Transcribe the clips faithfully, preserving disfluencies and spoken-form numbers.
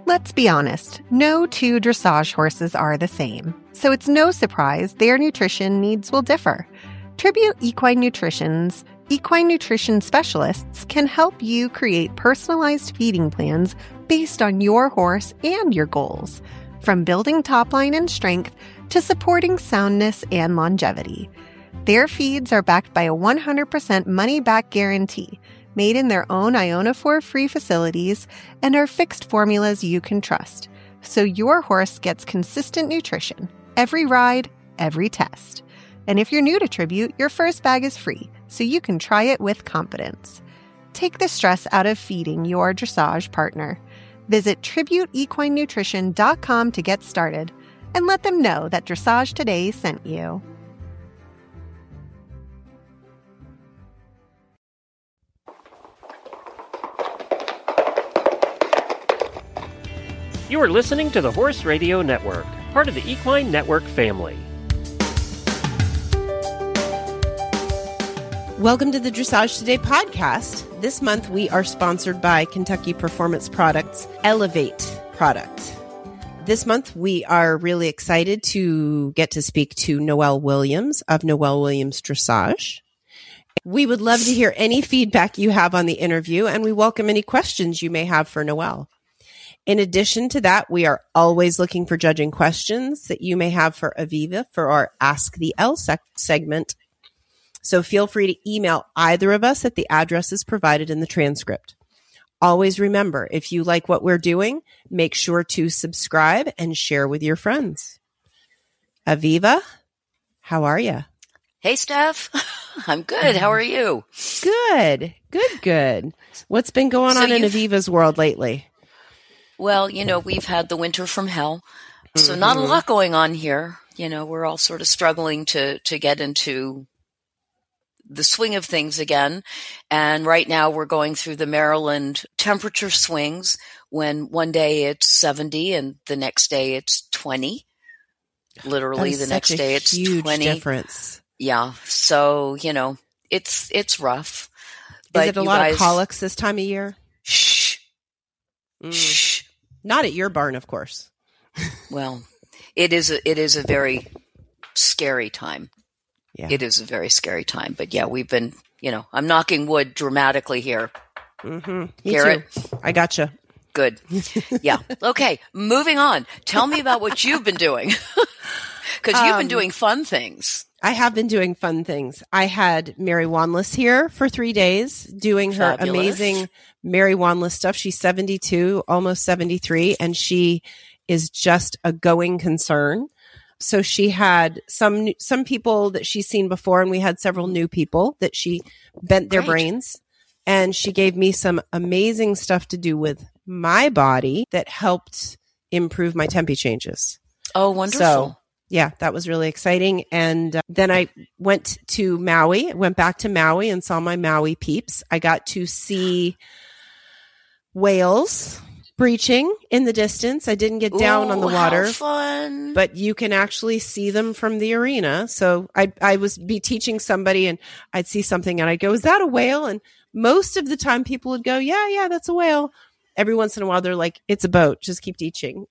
Let's be honest, no two dressage horses are the same, so it's no surprise their nutrition needs will differ. Tribute Equine Nutrition's equine nutrition specialists can help you create personalized feeding plans based on your horse and your goals, from building top line and strength to supporting soundness and longevity. Their feeds are backed by a one hundred percent money-back guarantee, made in their own ionophore-free facilities, and are fixed formulas you can trust, so your horse gets consistent nutrition every ride, every test. And if you're new to Tribute, your first bag is free, so you can try it with confidence. Take the stress out of feeding your dressage partner. Visit tribute equine nutrition dot com to get started, and let them know that Dressage Today sent you. You are listening to the Horse Radio Network, part of the Equine Network family. Welcome to the Dressage Today podcast. This month we are sponsored by Kentucky Performance Products Elevate product. This month we are really excited to get to speak to Noelle Williams of Noelle Williams Dressage. We would love to hear any feedback you have on the interview, and we welcome any questions you may have for Noelle. In addition to that, we are always looking for judging questions that you may have for Aviva for our Ask the L sec- segment. So feel free to email either of us at the addresses provided in the transcript. Always remember, if you like what we're doing, make sure to subscribe and share with your friends. Aviva, how are you? Hey, Steph. I'm good. How are you? Good, good, good. What's been going so on in Aviva's world lately? Well, you know, we've had the winter from hell, so mm-hmm. not a lot going on here. You know, we're all sort of struggling to, to get into the swing of things again. And right now we're going through the Maryland temperature swings when one day it's seventy and the next day it's twenty. Literally the next day it's huge twenty. Difference. Yeah. So, you know, it's, it's rough. But Is it a lot guys, of colics this time of year? Shh. Mm. Shh. Not at your barn, of course. Well, it is a, it is a very scary time. Yeah. It is a very scary time. But yeah, we've been, you know, I'm knocking wood dramatically here. Mm-hmm. Me Hear too. it? I gotcha. Good. Yeah. Okay. Moving on. Tell me about what you've been doing. Because you've um, been doing fun things. I have been doing fun things. I had Mary Wanless here for three days doing her Fabulous. amazing Mary Wanless stuff. She's seventy-two, almost seventy-three, and she is just a going concern. So she had some some people that she's seen before, and we had several new people that she bent their Great. brains. And she gave me some amazing stuff to do with my body that helped improve my tempi changes. Oh, wonderful. So, yeah, that was really exciting. And uh, then I went to Maui, went back to Maui and saw my Maui peeps. I got to see whales breaching in the distance. I didn't get down Ooh, on the water, how fun. But you can actually see them from the arena. So I I was be teaching somebody and I'd see something and I'd go, is that a whale? And most of the time people would go, yeah, yeah, that's a whale. Every once in a while they're like, it's a boat. Just keep teaching.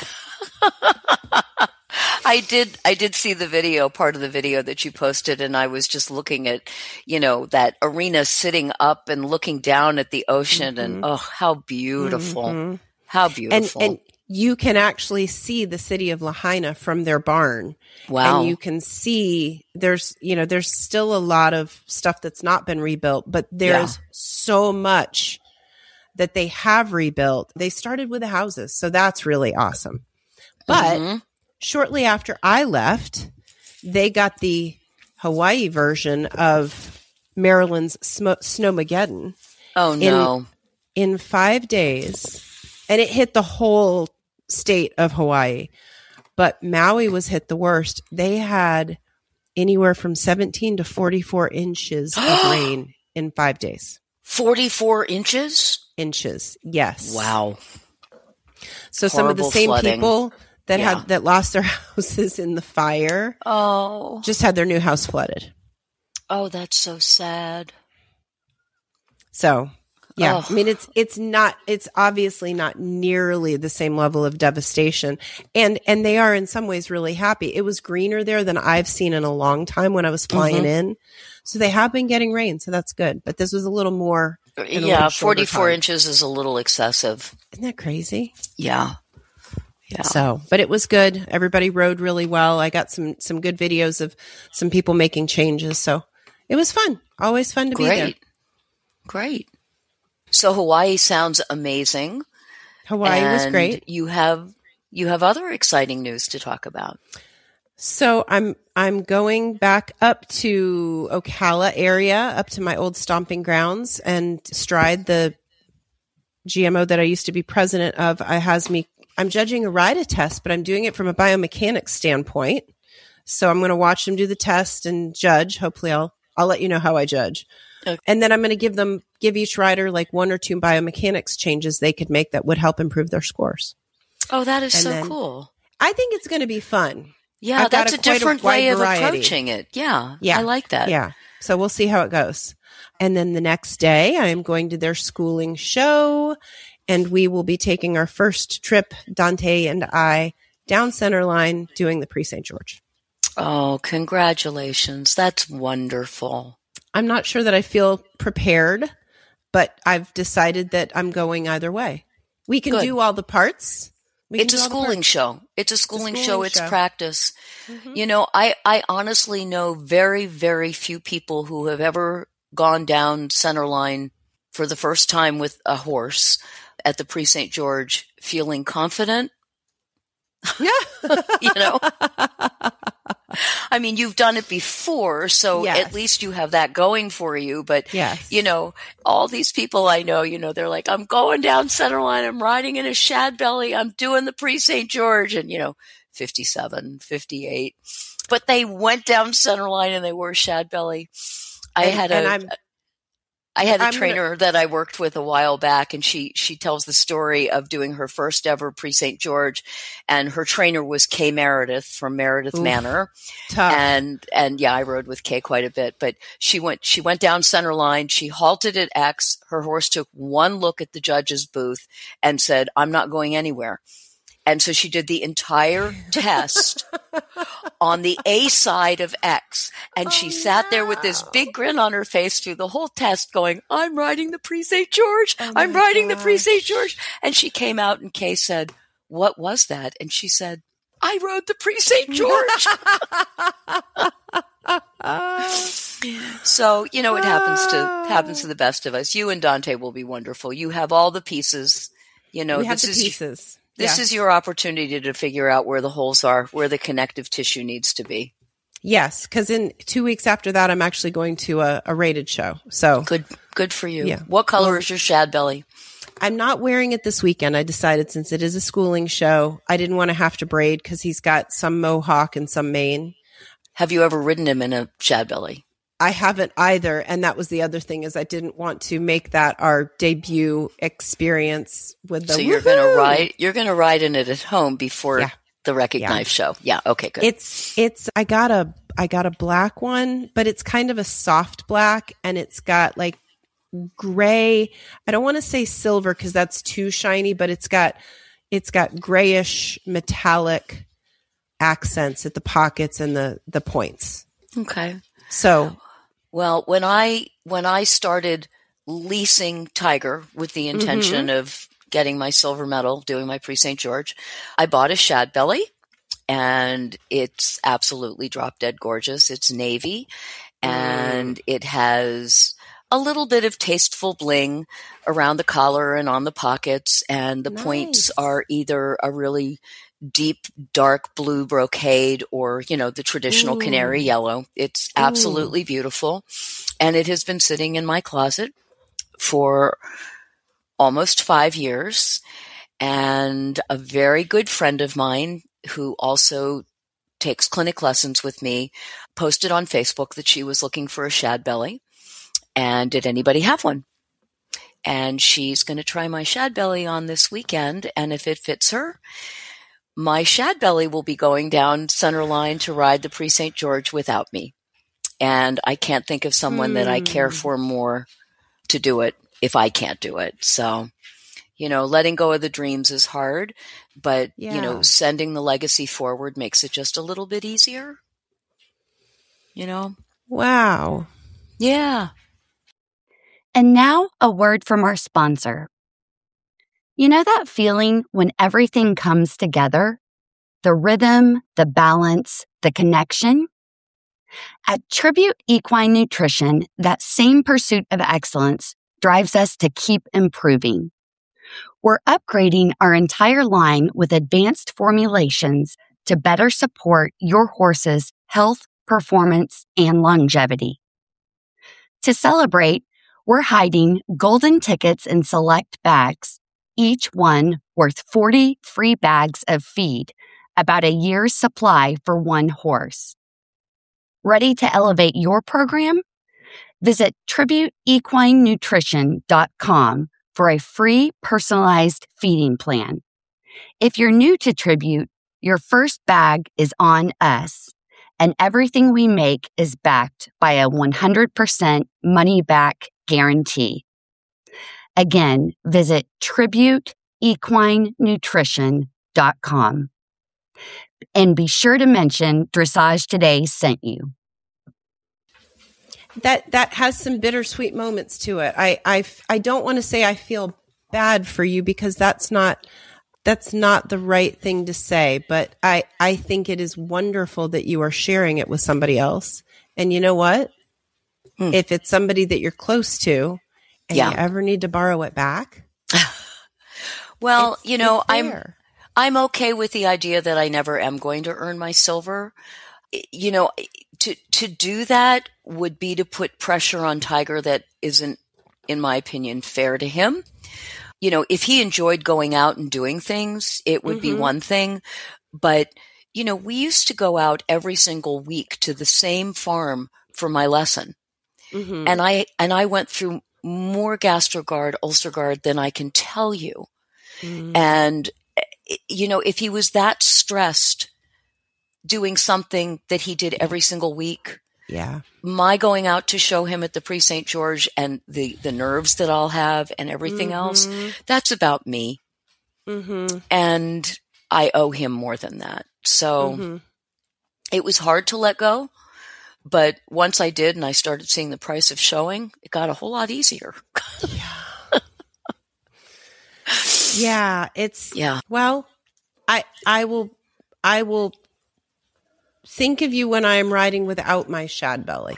I did, I did see the video, part of the video that you posted, and I was just looking at, you know, that arena sitting up and looking down at the ocean, mm-hmm. and oh, how beautiful. Mm-hmm. How beautiful. And, and you can actually see the city of Lahaina from their barn. Wow. And you can see there's, you know, there's still a lot of stuff that's not been rebuilt, but there's yeah. so much that they have rebuilt. They started with the houses, so that's really awesome. But mm-hmm. shortly after I left, they got the Hawaii version of Maryland's Sm- Snowmageddon. Oh, no. In, in five days. And it hit the whole state of Hawaii. But Maui was hit the worst. They had anywhere from seventeen to forty-four inches of rain in five days. forty-four inches? Inches, yes. Wow. So Horrible some of the same flooding. people that yeah. had that lost their houses in the fire oh. just had their new house flooded. Oh, that's so sad. So Yeah. Oh. I mean, it's, it's not, it's obviously not nearly the same level of devastation. And, and they are in some ways really happy. It was greener there than I've seen in a long time when I was flying Mm-hmm. in. So they have been getting rain. So that's good. But this was a little more. in a Yeah, little shorter forty-four time. inches is a little excessive. Isn't that crazy? Yeah. Yeah. So, but it was good. Everybody rode really well. I got some, some good videos of some people making changes. So it was fun. Always fun to be there. Great. Great. So Hawaii sounds amazing. Hawaii was and great. You have you have other exciting news to talk about. So I'm I'm going back up to Ocala area, up to my old stomping grounds, and Stride, the G M O that I used to be president of, I has me. I'm judging a ride a test, but I'm doing it from a biomechanics standpoint. So I'm going to watch them do the test and judge. Hopefully, I'll I'll let you know how I judge. Okay. And then I'm going to give them give each rider like one or two biomechanics changes they could make that would help improve their scores. Oh, that is And so then- cool. I think it's going to be fun. Yeah, I've got that's a- a, quite a different wide way of variety. approaching it. Yeah, Yeah. I like that. Yeah. So we'll see how it goes. And then the next day, I am going to their schooling show, and we will be taking our first trip, Dante and I, down Centerline doing the Pre-Saint George. Oh, congratulations. That's wonderful. I'm not sure that I feel prepared, but I've decided that I'm going either way. We can Good. do all the parts. We can It's a do all the schooling parts. show. It's a schooling, show. schooling It's show. practice. Mhm. You know, I, I honestly know very, very few people who have ever gone down Centerline for the first time with a horse at the Pre-Saint George feeling confident. You know, I mean, you've done it before, so Yes. at least you have that going for you. But, Yes. you know, all these people I know, you know, they're like, I'm going down Centerline. I'm riding in a shad belly. I'm doing the Pre-Saint George. And, you know, fifty-seven, fifty-eight. But they went down Centerline and they wore shad belly. I And- had and a, I'm- I had a I'm gonna- trainer that I worked with a while back, and she she tells the story of doing her first ever Pre-Saint George, and her trainer was Kay Meredith from Meredith Oof. Manor, Tough. and and yeah, I rode with Kay quite a bit. But she went she went down Centerline. She halted at X. Her horse took one look at the judge's booth and said, "I'm not going anywhere." And so she did the entire test on the A side of X. And she Oh, sat there with this no. big grin on her face through the whole test going, I'm riding the Pre-Saint George. Oh I'm my riding the gosh. Pre-Saint George. And she came out and Kay said, what was that? And she said, I rode the Pre-Saint George. So, you know, it happens to happens to the best of us. You and Dante will be wonderful. You have all the pieces. You know, we have this the is pieces. this Yeah. is your opportunity to figure out where the holes are, where the connective tissue needs to be. Yes, because in two weeks after that, I'm actually going to a, a rated show. So Good, good for you. Yeah. What color Well- is your shad belly? I'm not wearing it this weekend. I decided since it is a schooling show, I didn't want to have to braid because he's got some mohawk and some mane. Have you ever ridden him in a shad belly? I haven't either. And that was the other thing is I didn't want to make that our debut experience with the So you're going to woohoo! ride, you're going to ride in it at home before Yeah. the Recognize show. Yeah. Okay, good. It's, it's, I got a, I got a black one, but it's kind of a soft black and it's got like gray. I don't want to say silver because that's too shiny, but it's got, it's got grayish metallic accents at the pockets and the, the points. Okay. So Well, when I when I started leasing Tiger with the intention Mm-hmm. of getting my silver medal, doing my Pre-Saint George, I bought a shad belly, and it's absolutely drop dead gorgeous. It's navy, and it has a little bit of tasteful bling around the collar and on the pockets, and the points Nice. are either a really deep dark blue brocade or, you know, the traditional Ooh. canary yellow. It's absolutely beautiful. And it has been sitting in my closet for almost five years. And a very good friend of mine who also takes clinic lessons with me posted on Facebook that she was looking for a shad belly. And did anybody have one? And she's going to try my shad belly on this weekend. And if it fits her, my shad belly will be going down Centerline to ride the Pre-Saint George without me. And I can't think of someone that I care Hmm. for more to do it. if I can't do it. So, you know, letting go of the dreams is hard, but, Yeah. you know, sending the legacy forward makes it just a little bit easier. You know? Wow. Yeah. And now a word from our sponsor. You know that feeling when everything comes together? The rhythm, the balance, the connection? At Tribute Equine Nutrition, that same pursuit of excellence drives us to keep improving. We're upgrading our entire line with advanced formulations to better support your horse's health, performance, and longevity. To celebrate, we're hiding golden tickets in select bags, each one worth forty free bags of feed, about a year's supply for one horse. Ready to elevate your program? Visit tribute equine nutrition dot com for a free personalized feeding plan. If you're new to Tribute, your first bag is on us, and everything we make is backed by a one hundred percent money-back guarantee. Again, visit tribute equine nutrition dot com. And be sure to mention Dressage Today sent you. That that has some bittersweet moments to it. I I, I don't want to say I feel bad for you, because that's not that's not the right thing to say, but I, I think it is wonderful that you are sharing it with somebody else. And you know what? Hmm. If it's somebody that you're close to and yeah. you ever need to borrow it back, well, it's, you know, it's I'm there. I'm okay with the idea that I never am going to earn my silver. You know, to to do that would be to put pressure on Tiger that isn't, in my opinion, fair to him. You know, if he enjoyed going out and doing things, it would mm-hmm. be one thing. But, you know, we used to go out every single week to the same farm for my lesson. Mm-hmm. And I and I went through more GastroGuard, UlcerGuard than I can tell you. Mm-hmm. And, you know, if he was that stressed doing something that he did every single week, yeah, my going out to show him at the Prix Saint George and the, the nerves that I'll have and everything mm-hmm. else, that's about me. Mm-hmm. And I owe him more than that. So mm-hmm. it was hard to let go. But once I did and I started seeing the price of showing, it got a whole lot easier. yeah. yeah, it's, yeah. well, I, I will, I will think of you when I am riding without my shad belly.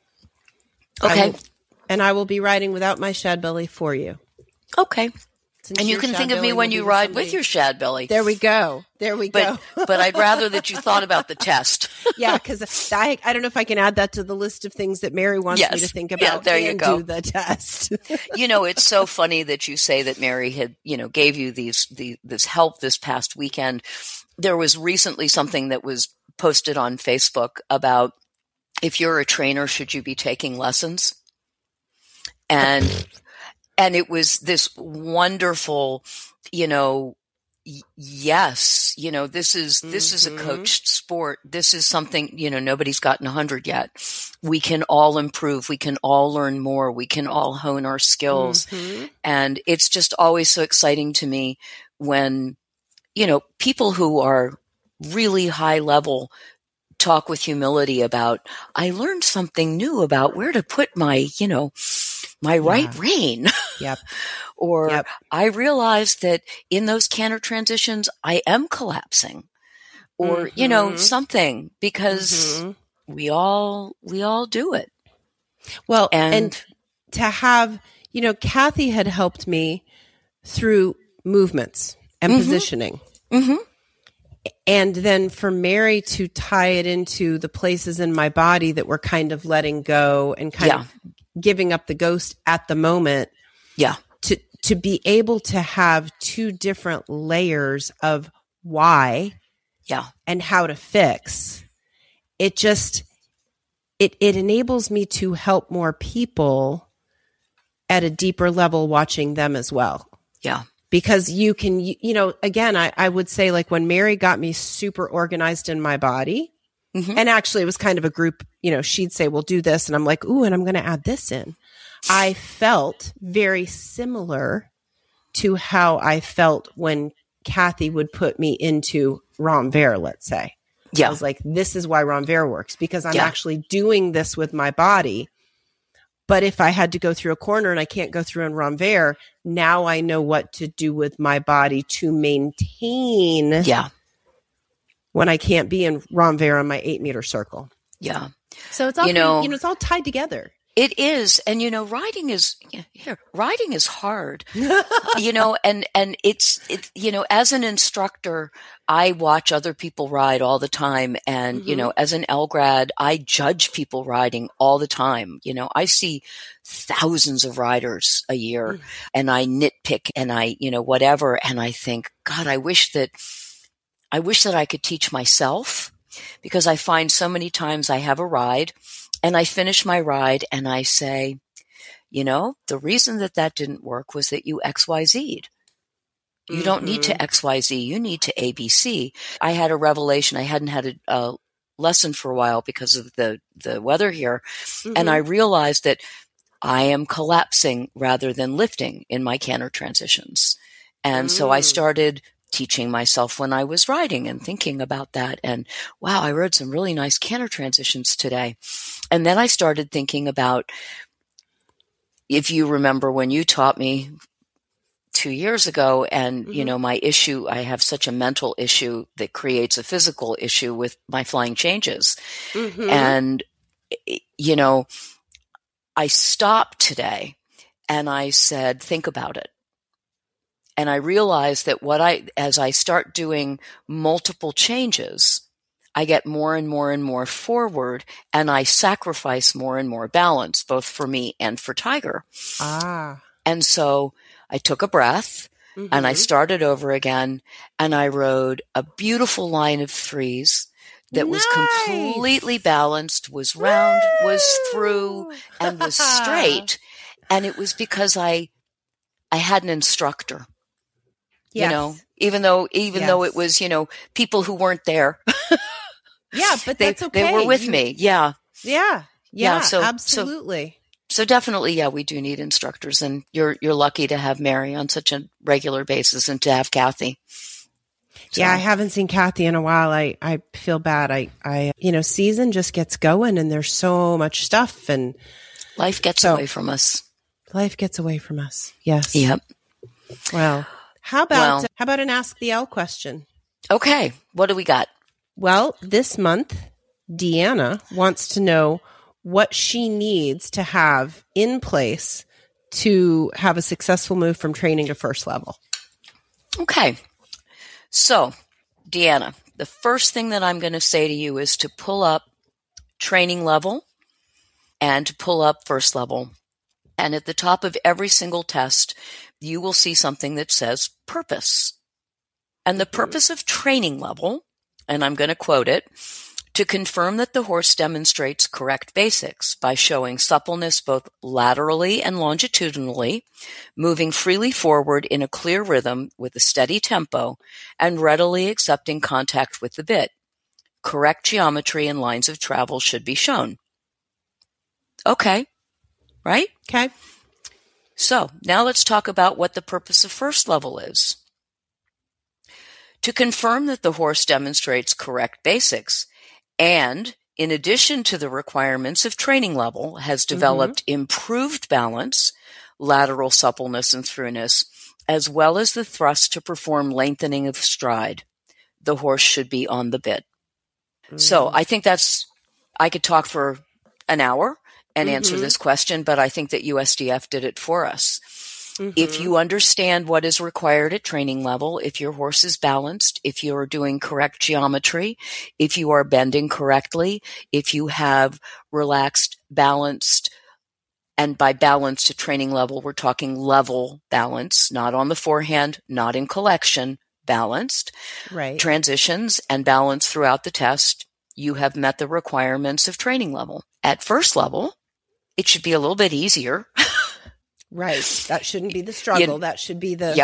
Okay. I will, and I will be riding without my shad belly for you. Okay. Since and you can think of me when you ride with your shad belly. There we go. There we but, go. But I'd rather that you thought about the test. yeah, because I, I don't know if I can add that to the list of things that Mary wants yes. me to think about. Yeah, there and you go. Do the test. You know, it's so funny that you say that Mary had, you know, gave you these the, this help this past weekend. There was recently something that was posted on Facebook about if you're a trainer, should you be taking lessons? And and it was this wonderful, you know, y- yes, you know, this is this mm-hmm. is a coached sport. This is something, you know, nobody's gotten a hundred yet. We can all improve. We can all learn more. We can all hone our skills. Mm-hmm. And it's just always so exciting to me when, you know, people who are really high level talk with humility about, I learned something new about where to put my, you know, my yeah. right rein. Yep. or yep. I realized that in those canter transitions, I am collapsing or, mm-hmm. you know, something because mm-hmm. we all, we all do it. Well, and, and to have, you know, Kathy had helped me through movements and mm-hmm. positioning. Mm-hmm. And then for Mary to tie it into the places in my body that were kind of letting go and kind yeah. of giving up the ghost at the moment. Yeah. To, to be able to have two different layers of why yeah. and how to fix. It just, it, it enables me to help more people at a deeper level, watching them as well. Yeah. Because you can, you, you know, again, I, I would say like when Mary got me super organized in my body, mm-hmm. and actually it was kind of a group, you know, she'd say, we'll do this. And I'm like, ooh, and I'm going to add this in. I felt very similar to how I felt when Kathy would put me into Renvert, let's say. Yeah. I was like, this is why Renvert works, because I'm Yeah. actually doing this with my body. But if I had to go through a corner and I can't go through in Renvert, now I know what to do with my body to maintain Yeah. when I can't be in Renvert on my eight meter circle. Yeah. So it's all, You know- you know, it's all tied together. It is. And, you know, riding is, yeah, here, riding is hard, you know, and, and it's, it's, you know, as an instructor, I watch other people ride all the time. And, Mhm. you know, as an L grad, I judge people riding all the time. You know, I see thousands of riders a year Mm. and I nitpick and I, you know, whatever. And I think, God, I wish that, I wish that I could teach myself, because I find so many times I have a ride and I finish my ride and I say, you know, the reason that that didn't work was that you X Y Z'd. You don't need to X Y Z. You need to A B C. I had a revelation. I hadn't had a, a lesson for a while because of the, the weather here. Mhm. And I realized that I am collapsing rather than lifting in my canter transitions. And so I Mm. started teaching myself when I was riding and thinking about that. And wow, I rode some really nice canter transitions today. And then I started thinking about, if you remember when you taught me two years ago, and, Mhm. you know, my issue, I have such a mental issue that creates a physical issue with my flying changes. Mhm. And, you know, I stopped today and I said, think about it. And I realized that what I, as I start doing multiple changes, I get more and more and more forward, and I sacrifice more and more balance, both for me and for Tiger. Ah. And so I took a breath and I Mhm. started over again, and I rode a beautiful line of threes that was Nice. completely balanced, was round, was through, Woo! and was straight. And it was because I, I had an instructor. Yes. You know, even though, even though it Yes. was, you know, people who weren't there, Yeah, but they, that's okay. they were with You- me. Yeah. Yeah. Yeah, Yeah. so- so- absolutely. So definitely, yeah, we do need instructors, and you're, you're lucky to have Mary on such a regular basis and to have Kathy. So, Yeah, I haven't seen Kathy in a while. I, I feel bad. I, I, you know, season just gets going and there's so much stuff and life gets So- away from us. life gets away from us. Yes. Yep. Well, how about, Well- how about an Ask the L question? Okay. What do we got? Well, this month, Deanna wants to know what she needs to have in place to have a successful move from training to first level. Okay. So, Deanna, the first thing that I'm going to say to you is to pull up training level and to pull up first level. And at the top of every single test, you will see something that says purpose. And the purpose of training level, and I'm going to quote it, to confirm that the horse demonstrates correct basics by showing suppleness both laterally and longitudinally, moving freely forward in a clear rhythm with a steady tempo, and readily accepting contact with the bit. Correct geometry and lines of travel should be shown. Okay, right? Okay. So now let's talk about what the purpose of first level is. To confirm that the horse demonstrates correct basics, and in addition to the requirements of training level, has developed mm-hmm. improved balance, lateral suppleness and throughness, as well as the thrust to perform lengthening of stride. The horse should be on the bit. Mm-hmm. So I think that's, I could talk for an hour and mm-hmm. answer this question, but I think that U S D F did it for us. Mm-hmm. If you understand what is required at training level, if your horse is balanced, if you're doing correct geometry, if you are bending correctly, if you have relaxed, balanced, and by balanced at training level, we're talking level balance, not on the forehand, not in collection, balanced, right. transitions and balance throughout the test, you have met the requirements of training level. At first level, it should be a little bit easier. Right. That shouldn't be the struggle. You, that should be the yep.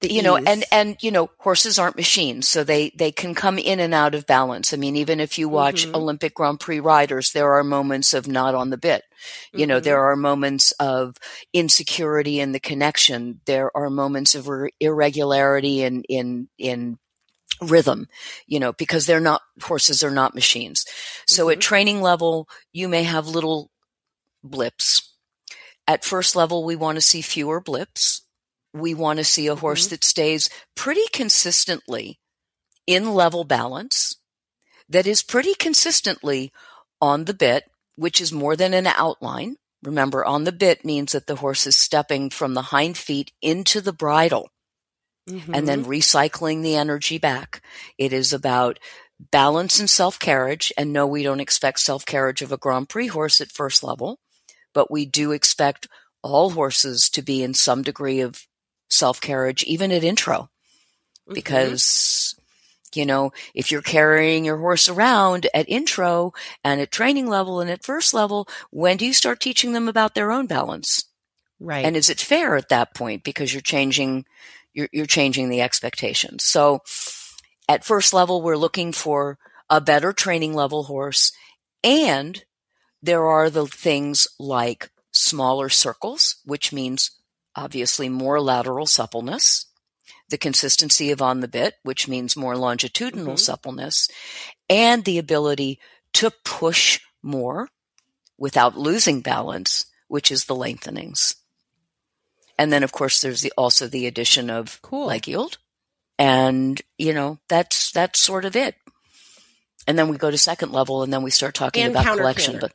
The you know, ease. and, and, you know, horses aren't machines, so they, they can come in and out of balance. I mean, even if you watch Mhm. Olympic Grand Prix riders, there are moments of not on the bit. You know, Mhm. there are moments of insecurity in the connection. There are moments of ir- irregularity in, in, in rhythm, you know, because they're not, horses are not machines. So Mhm. at training level, you may have little blips. At first level, we want to see fewer blips. We want to see a horse Mhm. that stays pretty consistently in level balance, that is pretty consistently on the bit, which is more than an outline. Remember, on the bit means that the horse is stepping from the hind feet into the bridle Mhm. and then recycling the energy back. It is about balance and self-carriage. And no, we don't expect self-carriage of a Grand Prix horse at first level, but we do expect all horses to be in some degree of self-carriage, even at intro, Mhm. because, you know, if you're carrying your horse around at intro and at training level and at first level, when do you start teaching them about their own balance? Right. And is it fair at that point? Because you're changing, you're, you're changing the expectations. So at first level, we're looking for a better training level horse. And there are the things like smaller circles, which means obviously more lateral suppleness, the consistency of on the bit, which means more longitudinal Mhm. suppleness, and the ability to push more without losing balance, which is the lengthenings. And then, of course, there's the, also the addition of Cool. leg yield. And, you know, that's, that's sort of it. And then we go to second level and then we start talking And about counter collection. canter. But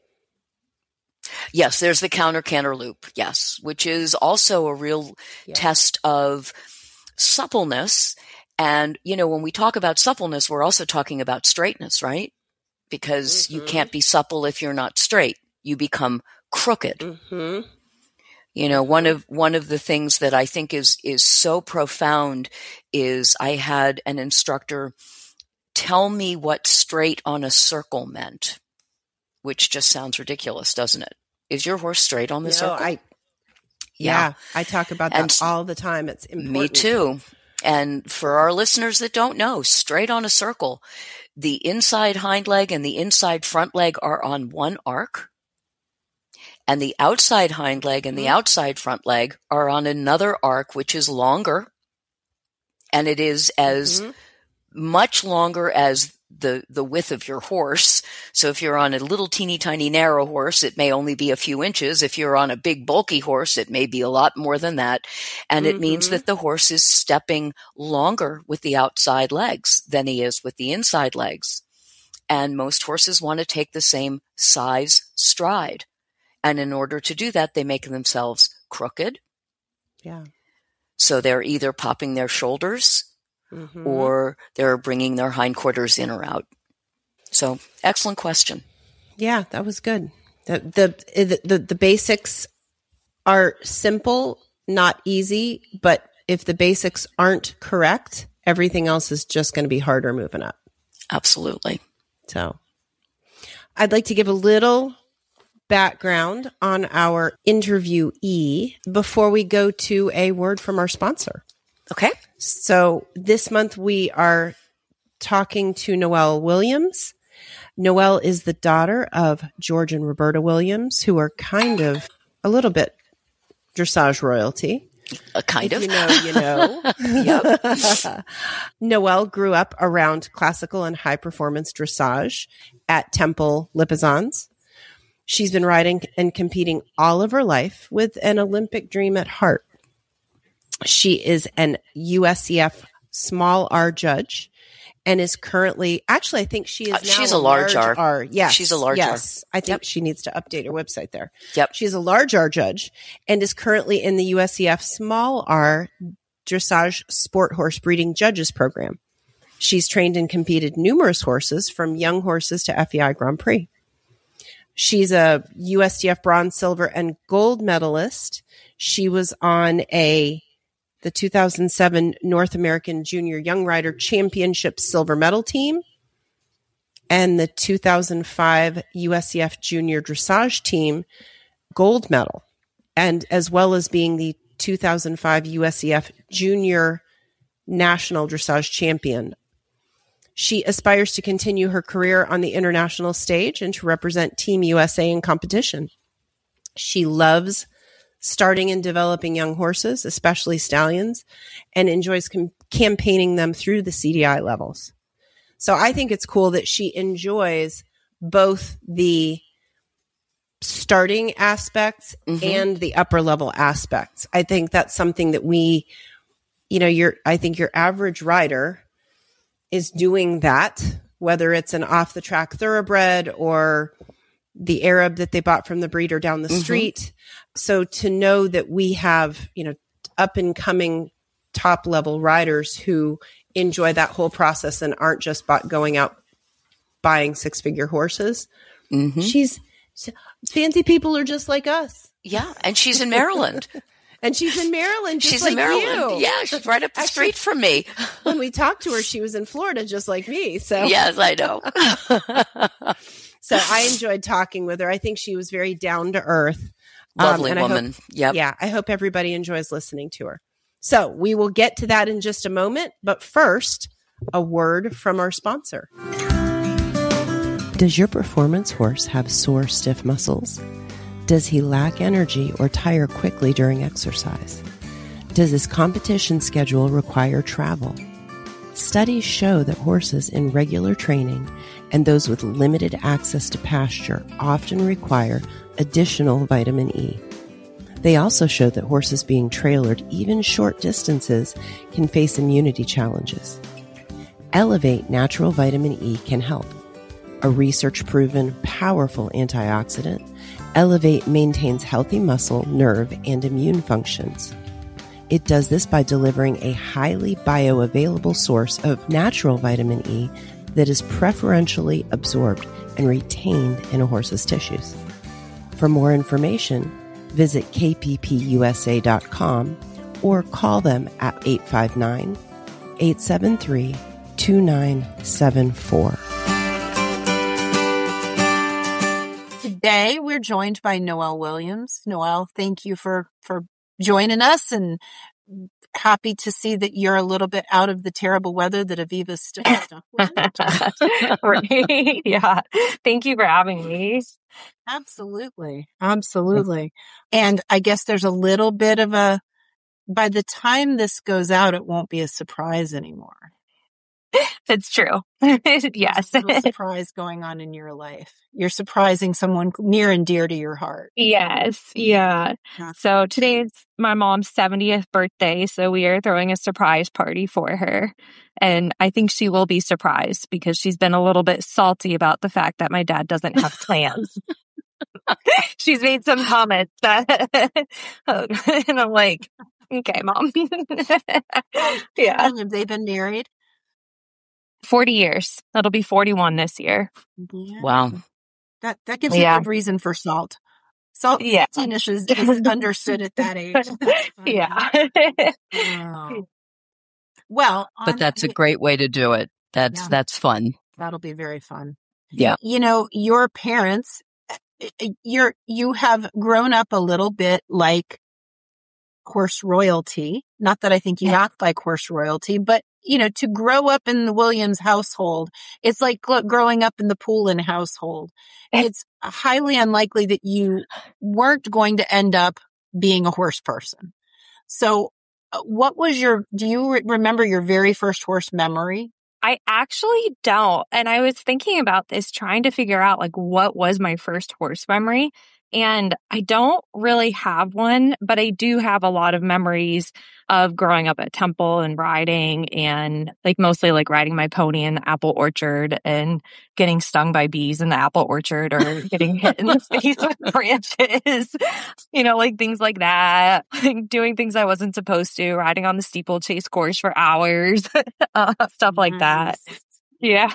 yes, there's the counter canter loop. Yes. Which is also a real Yeah. test of suppleness. And, you know, when we talk about suppleness, we're also talking about straightness, right? Because you Mhm. can't be supple if you're not straight. You become crooked. Mhm. You know, one of, one of the things that I think is, is so profound is I had an instructor tell me what straight on a circle meant, which just sounds ridiculous, doesn't it? Is your horse straight on the No, circle? I, yeah, I talk about And that all the time. It's important. Me too. And for our listeners that don't know, straight on a circle, the inside hind leg and the inside front leg are on one arc, and the outside hind leg and the Mhm. outside front leg are on another arc, which is longer, and it is as Mhm. much longer as the, the width of your horse. So if you're on a little teeny tiny narrow horse, it may only be a few inches. If you're on a big bulky horse, it may be a lot more than that. And it means Mhm. that the horse is stepping longer with the outside legs than he is with the inside legs. And most horses want to take the same size stride. And in order to do that, they make themselves crooked. Yeah. So they're either popping their shoulders Mhm. or they're bringing their hindquarters in or out. So, excellent question. Yeah, that was good. The, the the the basics are simple, not easy, but if the basics aren't correct, everything else is just going to be harder moving up. Absolutely. So, I'd like to give a little background on our interviewee before we go to a word from our sponsor. Okay. So this month we are talking to Noelle Williams. Noelle is the daughter of George and Roberta Williams, who are kind of a little bit dressage royalty. A kind If of. you know, you know. Yep. Noelle grew up around classical and high performance dressage at Temple Lipizzans. She's been riding and competing all of her life with an Olympic dream at heart. She is an U S C F small R judge and is currently, actually, I think she is now Uh, she's a large R. R. Yes. She's a large R. yes. I think Yep. she needs to update her website there. Yep. She's a large R judge and is currently in the U S C F small R dressage sport horse breeding judges program. She's trained and competed numerous horses from young horses to F E I Grand Prix. She's a U S D F bronze, silver, and gold medalist. She was on a the two thousand seven North American Junior Young Rider Championship silver medal team and the two thousand five U S C F Junior Dressage team gold medal, and as well as being the two thousand five U S E F Junior National Dressage Champion. She aspires to continue her career on the international stage and to represent Team U S A in competition. She loves starting and developing young horses, especially stallions, and enjoys com- campaigning them through the C D I levels. So I think it's cool that she enjoys both the starting aspects mm-hmm. and the upper level aspects. I think that's something that we, you know, your I think your average rider is doing that, whether it's an off the track thoroughbred or the Arab that they bought from the breeder down the mm-hmm. street. So to know that we have, you know, up and coming top level riders who enjoy that whole process and aren't just bought going out buying six figure horses. Mm-hmm. She's fancy people are just like us. Yeah. And she's in Maryland. And she's in Maryland, just she's like in Maryland. you. Yeah, she's right up the Actually, street from me. When we talked to her, she was in Florida, just like me. So yes, I know. So I enjoyed talking with her. I think she was very down to earth. Lovely um, woman. Hope, yep. Yeah, I hope everybody enjoys listening to her. So we will get to that in just a moment. But first, a word from our sponsor. Does your performance horse have sore, stiff muscles? Does he lack energy or tire quickly during exercise? Does his competition schedule require travel? Studies show that horses in regular training and those with limited access to pasture often require additional vitamin E. They also show that horses being trailered even short distances can face immunity challenges. Elevate Natural Vitamin E can help. A research-proven, powerful antioxidant, Elevate maintains healthy muscle, nerve, and immune functions. It does this by delivering a highly bioavailable source of natural vitamin E that is preferentially absorbed and retained in a horse's tissues. For more information, visit k p p u s a dot com or call them at eight five nine, eight seven three, two nine seven four. Today, we're joined by Noelle Williams. Noelle, thank you for, for joining us, and happy to see that you're a little bit out of the terrible weather that Aviva's still stuck with. Right. Yeah. Thank you for having me. Absolutely. Absolutely. And I guess there's a little bit of a, by the time this goes out, it won't be a surprise anymore. It's true. Yes. There's a little surprise going on in your life. You're surprising someone near and dear to your heart. Yes. Yeah. So today's my mom's seventieth birthday. So we are throwing a surprise party for her. And I think she will be surprised because she's been a little bit salty about the fact that my dad doesn't have plans. She's made some comments that, and I'm like, okay, Mom. Yeah. Have they been married? forty years. That'll be forty-one this year. Yeah. Wow. That that gives you yeah. a good reason for salt. Salt yeah. saltiness is, is understood at that age. Yeah. Oh. Well, but that's a great way to do it. That's yeah. that's fun. That'll be very fun. Yeah. You know, your parents, you're you have grown up a little bit like horse royalty. Not that I think you act like horse royalty, but you know, to grow up in the Williams household, it's like growing up in the Poulin household. It's highly unlikely that you weren't going to end up being a horse person. So what was your, do you re- remember your very first horse memory? I actually don't. And I was thinking about this, trying to figure out like what was my first horse memory. And I don't really have one, but I do have a lot of memories of growing up at Temple and riding, and like mostly like riding my pony in the apple orchard and getting stung by bees in the apple orchard or getting hit in the face with branches, you know, like things like that, like doing things I wasn't supposed to, riding on the steeplechase course for hours, uh, stuff like nice. that. Yeah.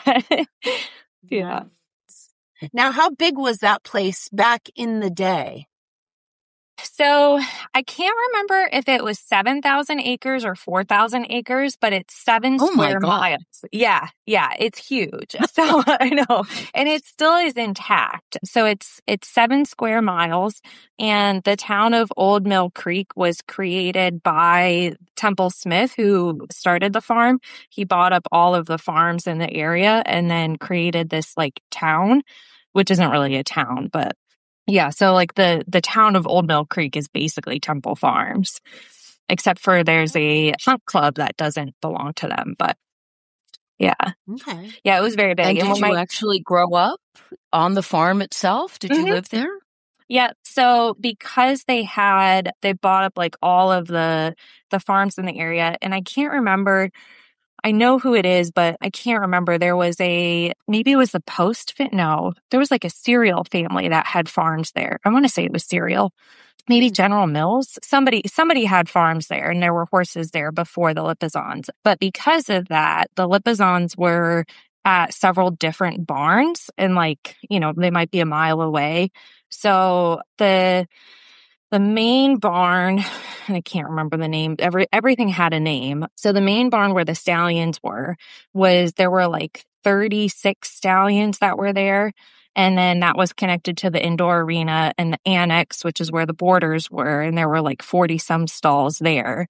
Yeah. Now, how big was that place back in the day? So I can't remember if it was seven thousand acres or four thousand acres, but it's seven Oh my square God. miles. Yeah. Yeah. It's huge. So I know. And it still is intact. So it's, it's seven square miles. And the town of Old Mill Creek was created by Temple Smith, who started the farm. He bought up all of the farms in the area and then created this like town, which isn't really a town, but yeah, so like the the town of Old Mill Creek is basically Temple Farms, except for there's a hunt club that doesn't belong to them. But yeah, Okay. yeah, it was very big. And did when you my- actually grow up on the farm itself? Did you Mhm. live there? Yeah, so because they had they bought up like all of the the farms in the area, and I can't remember. I know who it is, but I can't remember. There was a, maybe it was the Post fit. No, there was like a cereal family that had farms there. I want to say it was cereal. Maybe General Mills. Somebody, somebody had farms there and there were horses there before the Lipizzans. But because of that, the Lipizzans were at several different barns and like, you know, they might be a mile away. So the, The main barn, and I can't remember the name, every everything had a name. So the main barn where the stallions were, was there were like thirty-six stallions that were there. And then that was connected to the indoor arena and the annex, which is where the borders were. And there were like forty some stalls there.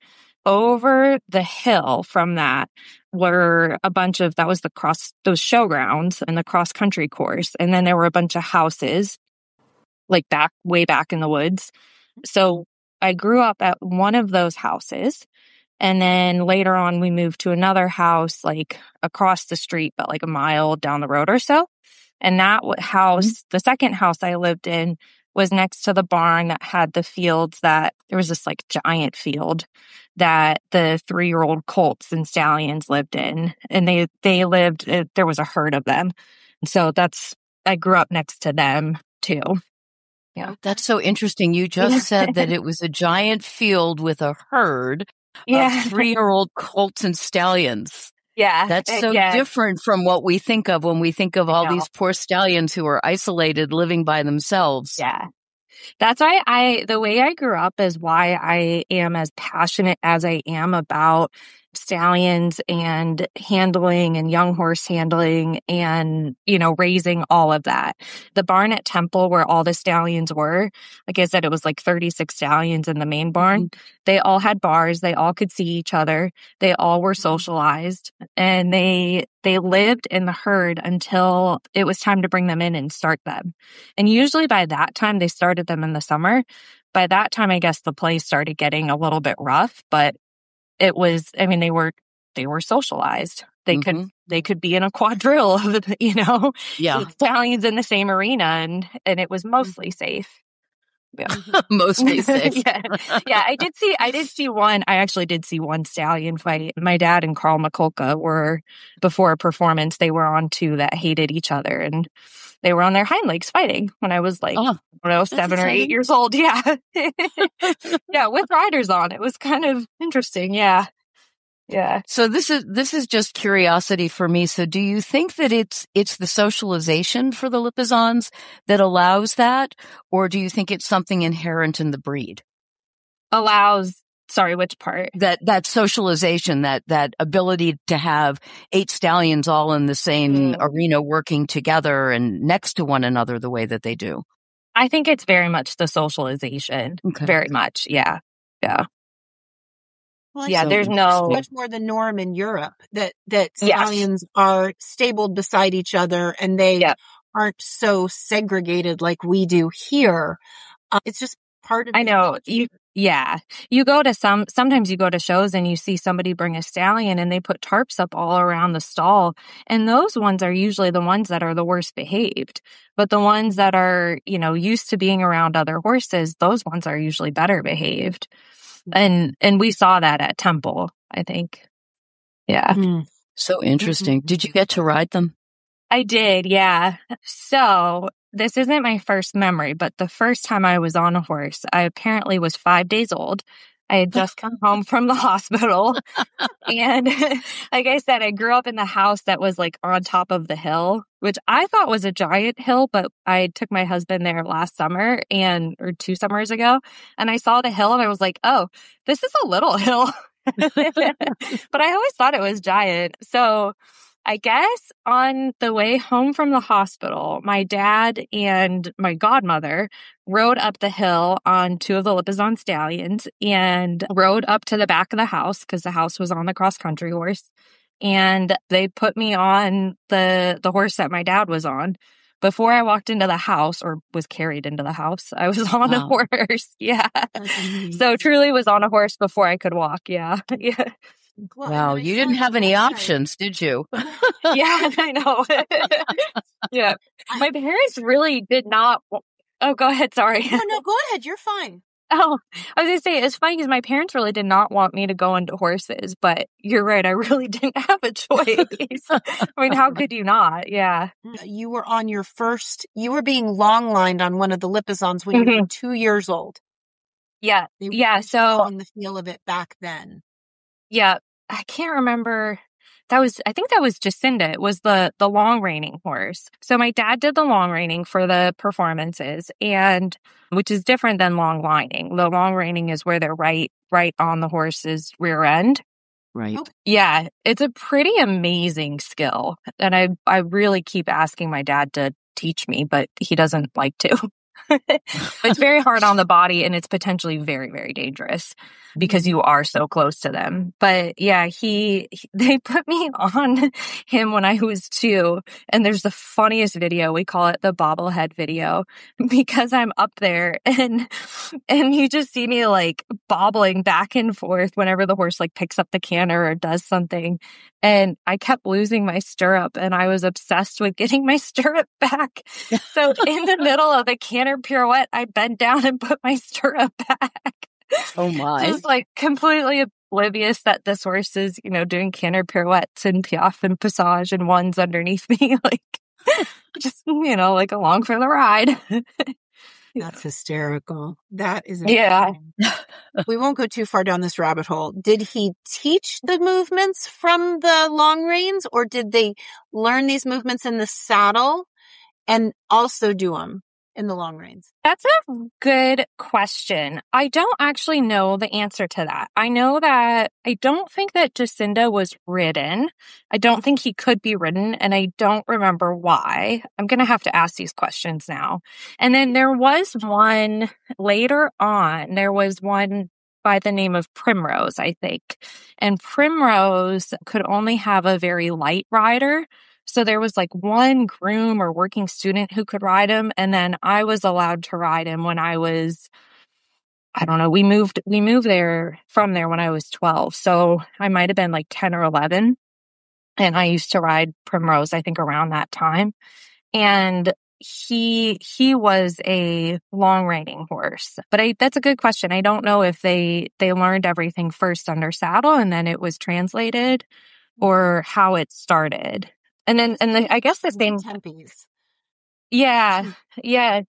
Over the hill from that were a bunch of, that was the cross, those showgrounds and the cross country course. And then there were a bunch of houses, like back, way back in the woods. So I grew up at one of those houses. And then later on, we moved to another house, like across the street, but like a mile down the road or so. And that house, mm-hmm. the second house I lived in, was next to the barn that had the fields that there was this like giant field that the three year old colts and stallions lived in. And they, they lived, uh, there was a herd of them. And so that's, I grew up next to them too. Yeah. That's so interesting. You just said that it was a giant field with a herd yeah. of three-year-old colts and stallions. Yeah. That's so yeah. different from what we think of when we think of all these poor stallions who are isolated, living by themselves. Yeah. That's why I, the way I grew up is why I am as passionate as I am about stallions and handling and young horse handling and, you know, raising all of that. The barn at Temple where all the stallions were, like I said, it was like thirty-six stallions in the main barn. Mm-hmm. They all had bars. They all could see each other. They all were socialized and they, they lived in the herd until it was time to bring them in and start them. And usually by that time, they started them in the summer. By that time, I guess the place started getting a little bit rough, but it was, I mean, they were, they were socialized. They mm-hmm. could, they could be in a quadrille of, you know, yeah. stallions in the same arena and, and it was mostly safe. Yeah. Mostly safe. yeah. yeah, I did see, I did see one, I actually did see one stallion fight. My dad and Carl McCulka were, before a performance, they were on two that hated each other and they were on their hind legs fighting when I was like, oh, I don't know, seven or eight years old. Yeah. yeah, with riders on. It was kind of interesting. Yeah. Yeah. So this is, this is just curiosity for me. So do you think that it's, it's the socialization for the Lipizzans that allows that? Or do you think it's something inherent in the breed? Allows, sorry, which part? That, that socialization, that, that ability to have eight stallions all in the same mm. arena working together and next to one another the way that they do. I think it's very much the socialization. Okay. Very much. Yeah. Yeah. Well, yeah, there's no much more the norm in Europe that that stallions yes. are stabled beside each other and they yep. aren't so segregated like we do here. Uh, it's just part of. I know you. Yeah, you go to some. Sometimes you go to shows and you see somebody bring a stallion and they put tarps up all around the stall, and those ones are usually the ones that are the worst behaved. But the ones that are, you know, used to being around other horses, those ones are usually better behaved. And and we saw that at Temple, I think. Yeah. Mm. So interesting. Did you get to ride them? I did, yeah. So this isn't my first memory, but the first time I was on a horse, I apparently was five days old. I had just come home from the hospital. And like I said, I grew up in the house that was like on top of the hill, which I thought was a giant hill, but I took my husband there last summer and, or two summers ago, and I saw the hill and I was like, oh, this is a little hill. But I always thought it was giant. So I guess on the way home from the hospital, my dad and my godmother rode up the hill on two of the Lipizzan stallions and rode up to the back of the house because the house was on the cross-country horse. And they put me on the the horse that my dad was on. Before I walked into the house or was carried into the house, I was on wow. a horse. Yeah. So truly was on a horse before I could walk. Yeah. Yeah. Well, wow, you didn't have any options, did you? Yeah, I know. Yeah. My parents really did not. Oh, go ahead. Sorry. No, no, go ahead. You're fine. Oh, I was going to say, it's funny because my parents really did not want me to go into horses, but you're right. I really didn't have a choice. I mean, how could you not? Yeah. You were on your first, you were being long lined on one of the Lipizzans when mm-hmm. you were two years old. Yeah. Yeah. So. In the feel of it back then. Yeah. I can't remember. That was, I think that was Jacinda. It was the, the long reining horse. So my dad did the long reining for the performances, and which is different than long lining. The long reining is where they're right, right on the horse's rear end. Right. Yeah. It's a pretty amazing skill. And I, I really keep asking my dad to teach me, but he doesn't like to. It's very hard on the body, and it's potentially very, very dangerous because you are so close to them. But yeah, he, he they put me on him when I was two, and there's the funniest video. We call it the bobblehead video because I'm up there and and you just see me like bobbling back and forth whenever the horse like picks up the canter or does something. And I kept losing my stirrup, and I was obsessed with getting my stirrup back. So in the middle of the canter pirouette, I bent down and put my stirrup back. Oh my. Just like completely oblivious that this horse is, you know, doing canter pirouettes and piaffe and passage and ones underneath me. Like, just, you know, like along for the ride. That's hysterical. That is amazing. Yeah. We won't go too far down this rabbit hole. Did he teach the movements from the long reins, or did they learn these movements in the saddle and also do them in the long reins? That's a good question. I don't actually know the answer to that. I know that I don't think that Jacinda was ridden. I don't think he could be ridden, and I don't remember why. I'm going to have to ask these questions now. And then there was one later on, there was one by the name of Primrose, I think. And Primrose could only have a very light rider. So there was like one groom or working student who could ride him. And then I was allowed to ride him when I was, I don't know, we moved, we moved there from there when I was twelve. So I might've been like ten or eleven. And I used to ride Primrose, I think around that time. And he, he was a long reining horse, but I, that's a good question. I don't know if they, they learned everything first under saddle and then it was translated, or how it started. And then, and then I guess the same. Tempies. Yeah. Yeah.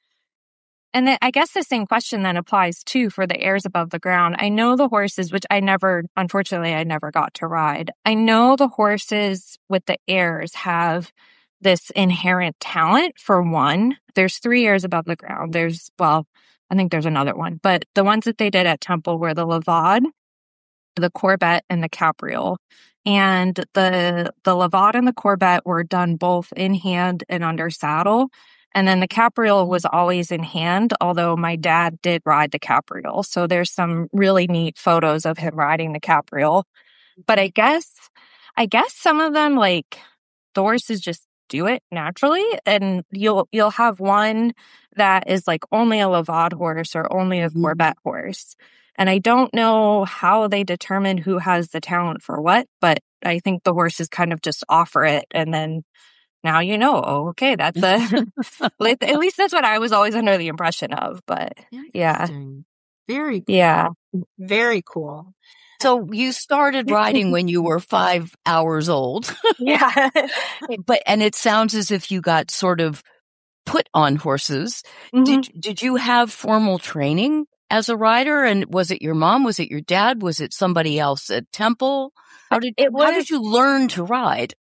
And then I guess the same question then applies too for the airs above the ground. I know the horses, which I never, unfortunately, I never got to ride. I know the horses with the airs have this inherent talent for one. There's three airs above the ground. There's, well, I think there's another one, but the ones that they did at Temple were the Levade, the Courbette, and the Capriole. And the the Levade and the Courbette were done both in hand and under saddle. And then the Capriole was always in hand, although my dad did ride the Capriole. So there's some really neat photos of him riding the Capriole. But I guess, I guess some of them, like, the horses just do it naturally. And you'll, you'll have one that is like only a Levade horse or only a Courbette horse. And I don't know how they determine who has the talent for what, but I think the horses kind of just offer it. And then now you know, oh, okay, that's a, at least that's what I was always under the impression of. But yeah. Very cool. Yeah. Very cool. So you started riding when you were five hours old. Yeah. But, and it sounds as if you got sort of put on horses. Mm-hmm. Did, did you have formal training as a rider? And was it your mom? Was it your dad? Was it somebody else at Temple? How did It how did was- you learn to ride?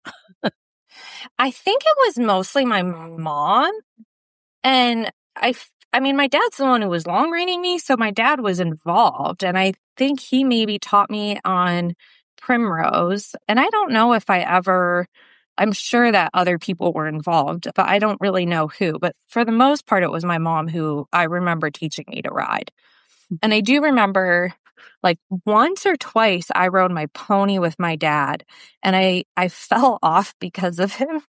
I think it was mostly my mom. And I, f- I mean, my dad's the one who was long reining me, so my dad was involved. And I think he maybe taught me on Primrose. And I don't know if I ever, I'm sure that other people were involved, but I don't really know who. But for the most part, it was my mom who I remember teaching me to ride. And I do remember like once or twice I rode my pony with my dad and I, I fell off because of him.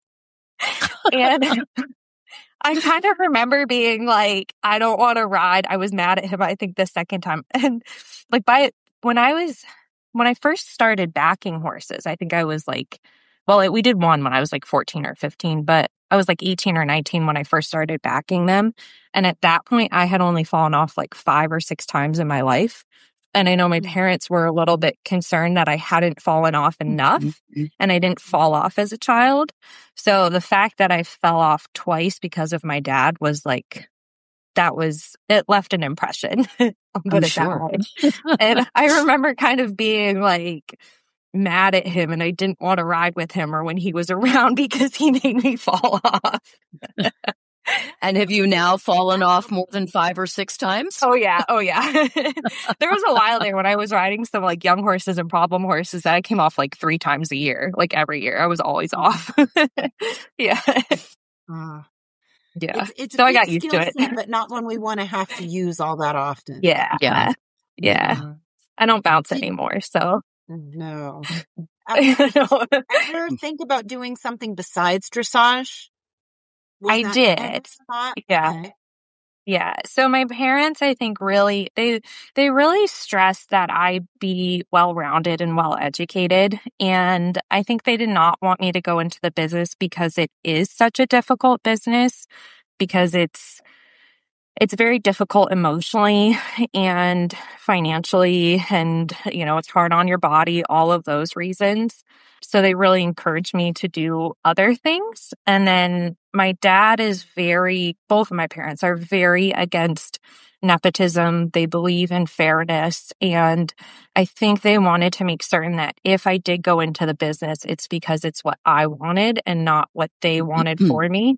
And I kind of remember being like, I don't want to ride. I was mad at him, I think, the second time. And like by when I was, when I first started backing horses, I think I was like, well, it, we did one when I was like fourteen or fifteen, but I was like eighteen or nineteen when I first started backing them. And at that point, I had only fallen off like five or six times in my life. And I know my parents were a little bit concerned that I hadn't fallen off enough and I didn't fall off as a child. So the fact that I fell off twice because of my dad was like, that was, it left an impression. I'll put I'm it sure. that way. And I remember kind of being like mad at him and I didn't want to ride with him or when he was around because he made me fall off. And have you now fallen off more than five or six times? Oh, yeah. Oh, yeah. There was a while there when I was riding some like young horses and problem horses that I came off like three times a year, like every year. I was always off. Yeah. Uh, Yeah. It's, it's a So I good got used to skill it. set, but not one we want to have to use all that often. Yeah. Yeah. Yeah. I don't bounce anymore. So No. I Ever ever think about doing something besides dressage? Was I that did. ever a thought? Yeah. Okay. Yeah. So my parents, I think really, they, they really stressed that I be well-rounded and well-educated. And I think they did not want me to go into the business because it is such a difficult business, because it's, it's very difficult emotionally and financially, and, you know, it's hard on your body, all of those reasons. So they really encouraged me to do other things. And then my dad is very, both of my parents are very against nepotism. They believe in fairness. And I think they wanted to make certain that if I did go into the business, it's because it's what I wanted and not what they wanted for me.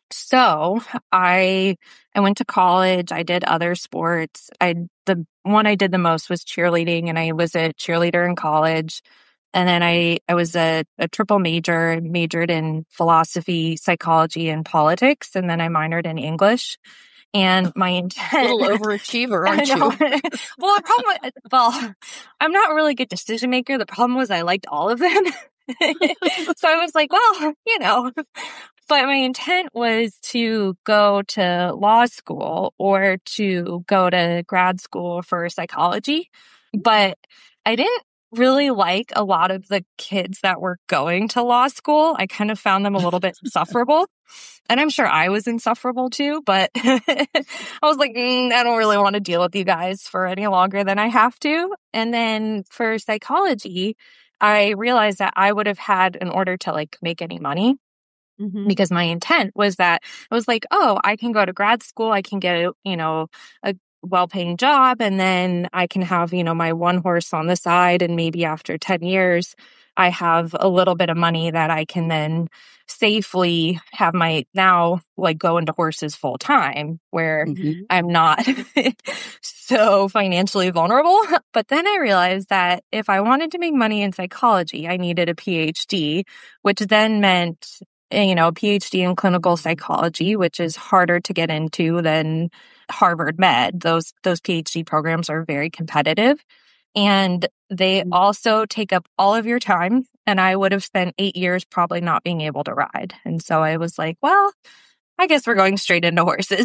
So I I went to college. I did other sports. I the one I did the most was cheerleading, and I was a cheerleader in college. And then I I was a, a triple major, majored in philosophy, psychology, and politics, and then I minored in English. And my intent, Little overachiever, aren't I know. you? Well, the problem, was- well, I'm not a really good decision maker. The problem was I liked all of them. So I was like, well, you know, but my intent was to go to law school or to go to grad school for psychology. But I didn't really like a lot of the kids that were going to law school. I kind of found them a little bit insufferable. And I'm sure I was insufferable too, but I was like, mm, I don't really want to deal with you guys for any longer than I have to. And then for psychology, I realized that I would have had, in order to like make any money, Mhm. because my intent was that I was like, oh, I can go to grad school, I can get, a, you know, a well-paying job, and then I can have, you know, my one horse on the side, and maybe after ten years, I have a little bit of money that I can then safely have my, now like go into horses full time, where Mhm. I'm not so financially vulnerable. But then I realized that if I wanted to make money in psychology, I needed a P H D, which then meant, you know, a P H D in clinical psychology, which is harder to get into than Harvard Med. Those those P H D programs are very competitive. And they also take up all of your time. And I would have spent eight years probably not being able to ride. And so I was like, well, I guess we're going straight into horses.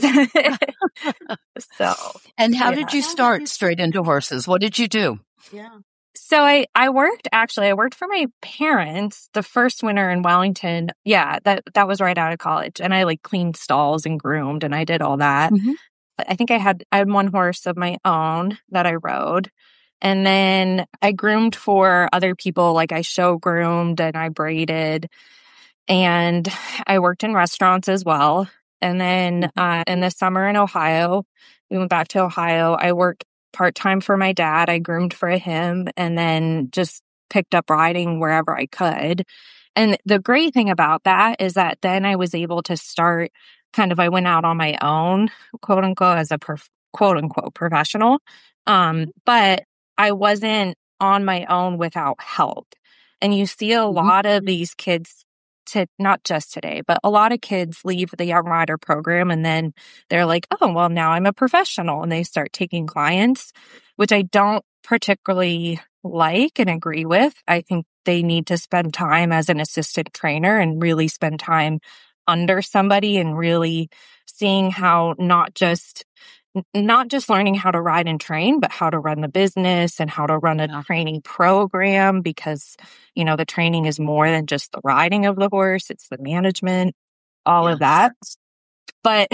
So, And how yeah. did you start straight into horses? What did you do? Yeah. So I, I worked, actually, I worked for my parents the first winter in Wellington. Yeah, that, that was right out of college. And I like cleaned stalls and groomed and I did all that. Mhm. But I think I had, I had one horse of my own that I rode. And then I groomed for other people, like I show groomed and I braided. And I worked in restaurants as well. And then uh, in the summer in Ohio, we went back to Ohio. I worked part-time for my dad. I groomed for him and then just picked up riding wherever I could. And the great thing about that is that then I was able to start kind of, I went out on my own, quote unquote, as a prof- quote unquote professional. Um, but I wasn't on my own without help. And you see a mm-hmm. lot of these kids to not just today, but a lot of kids leave the Young Rider program and then they're like, oh, well, now I'm a professional. And they start taking clients, which I don't particularly like and agree with. I think they need to spend time as an assistant trainer and really spend time under somebody and really seeing how not just not just learning how to ride and train, but how to run the business and how to run a yeah. training program, because, you know, the training is more than just the riding of the horse. It's the management, all yeah. of that. But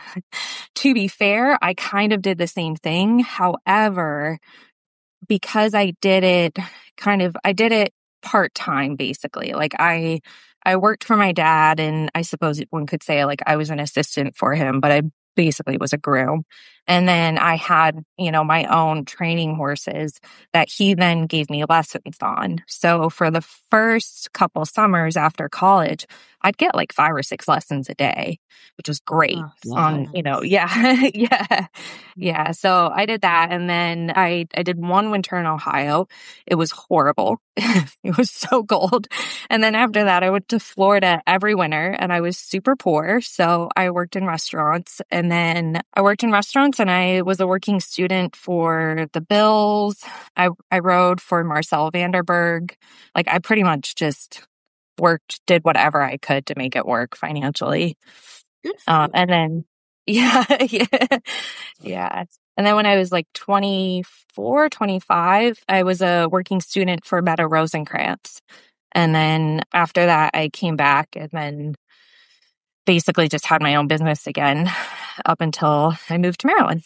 to be fair, I kind of did the same thing. However, because I did it kind of, I did it part-time, basically. Like I, I worked for my dad, and I suppose one could say like I was an assistant for him, but I basically was a groom. And then I had, you know, my own training horses that he then gave me lessons on. So for the first couple summers after college, I'd get like five or six lessons a day, which was great. Oh, wow. On, you know, yeah, yeah, yeah. So I did that. And then I, I did one winter in Ohio. It was horrible. It was so cold. And then after that, I went to Florida every winter, and I was super poor. So I worked in restaurants, and then I worked in restaurants and I was a working student for the Bills. I, I rode for Marcel Vanderberg. Like I pretty much just worked, did whatever I could to make it work financially. Um, and then, yeah, yeah, yeah. And then when I was like twenty-four, twenty-five, I was a working student for Meadow Rosencrantz. And then after that, I came back and then basically just had my own business again up until I moved to Maryland.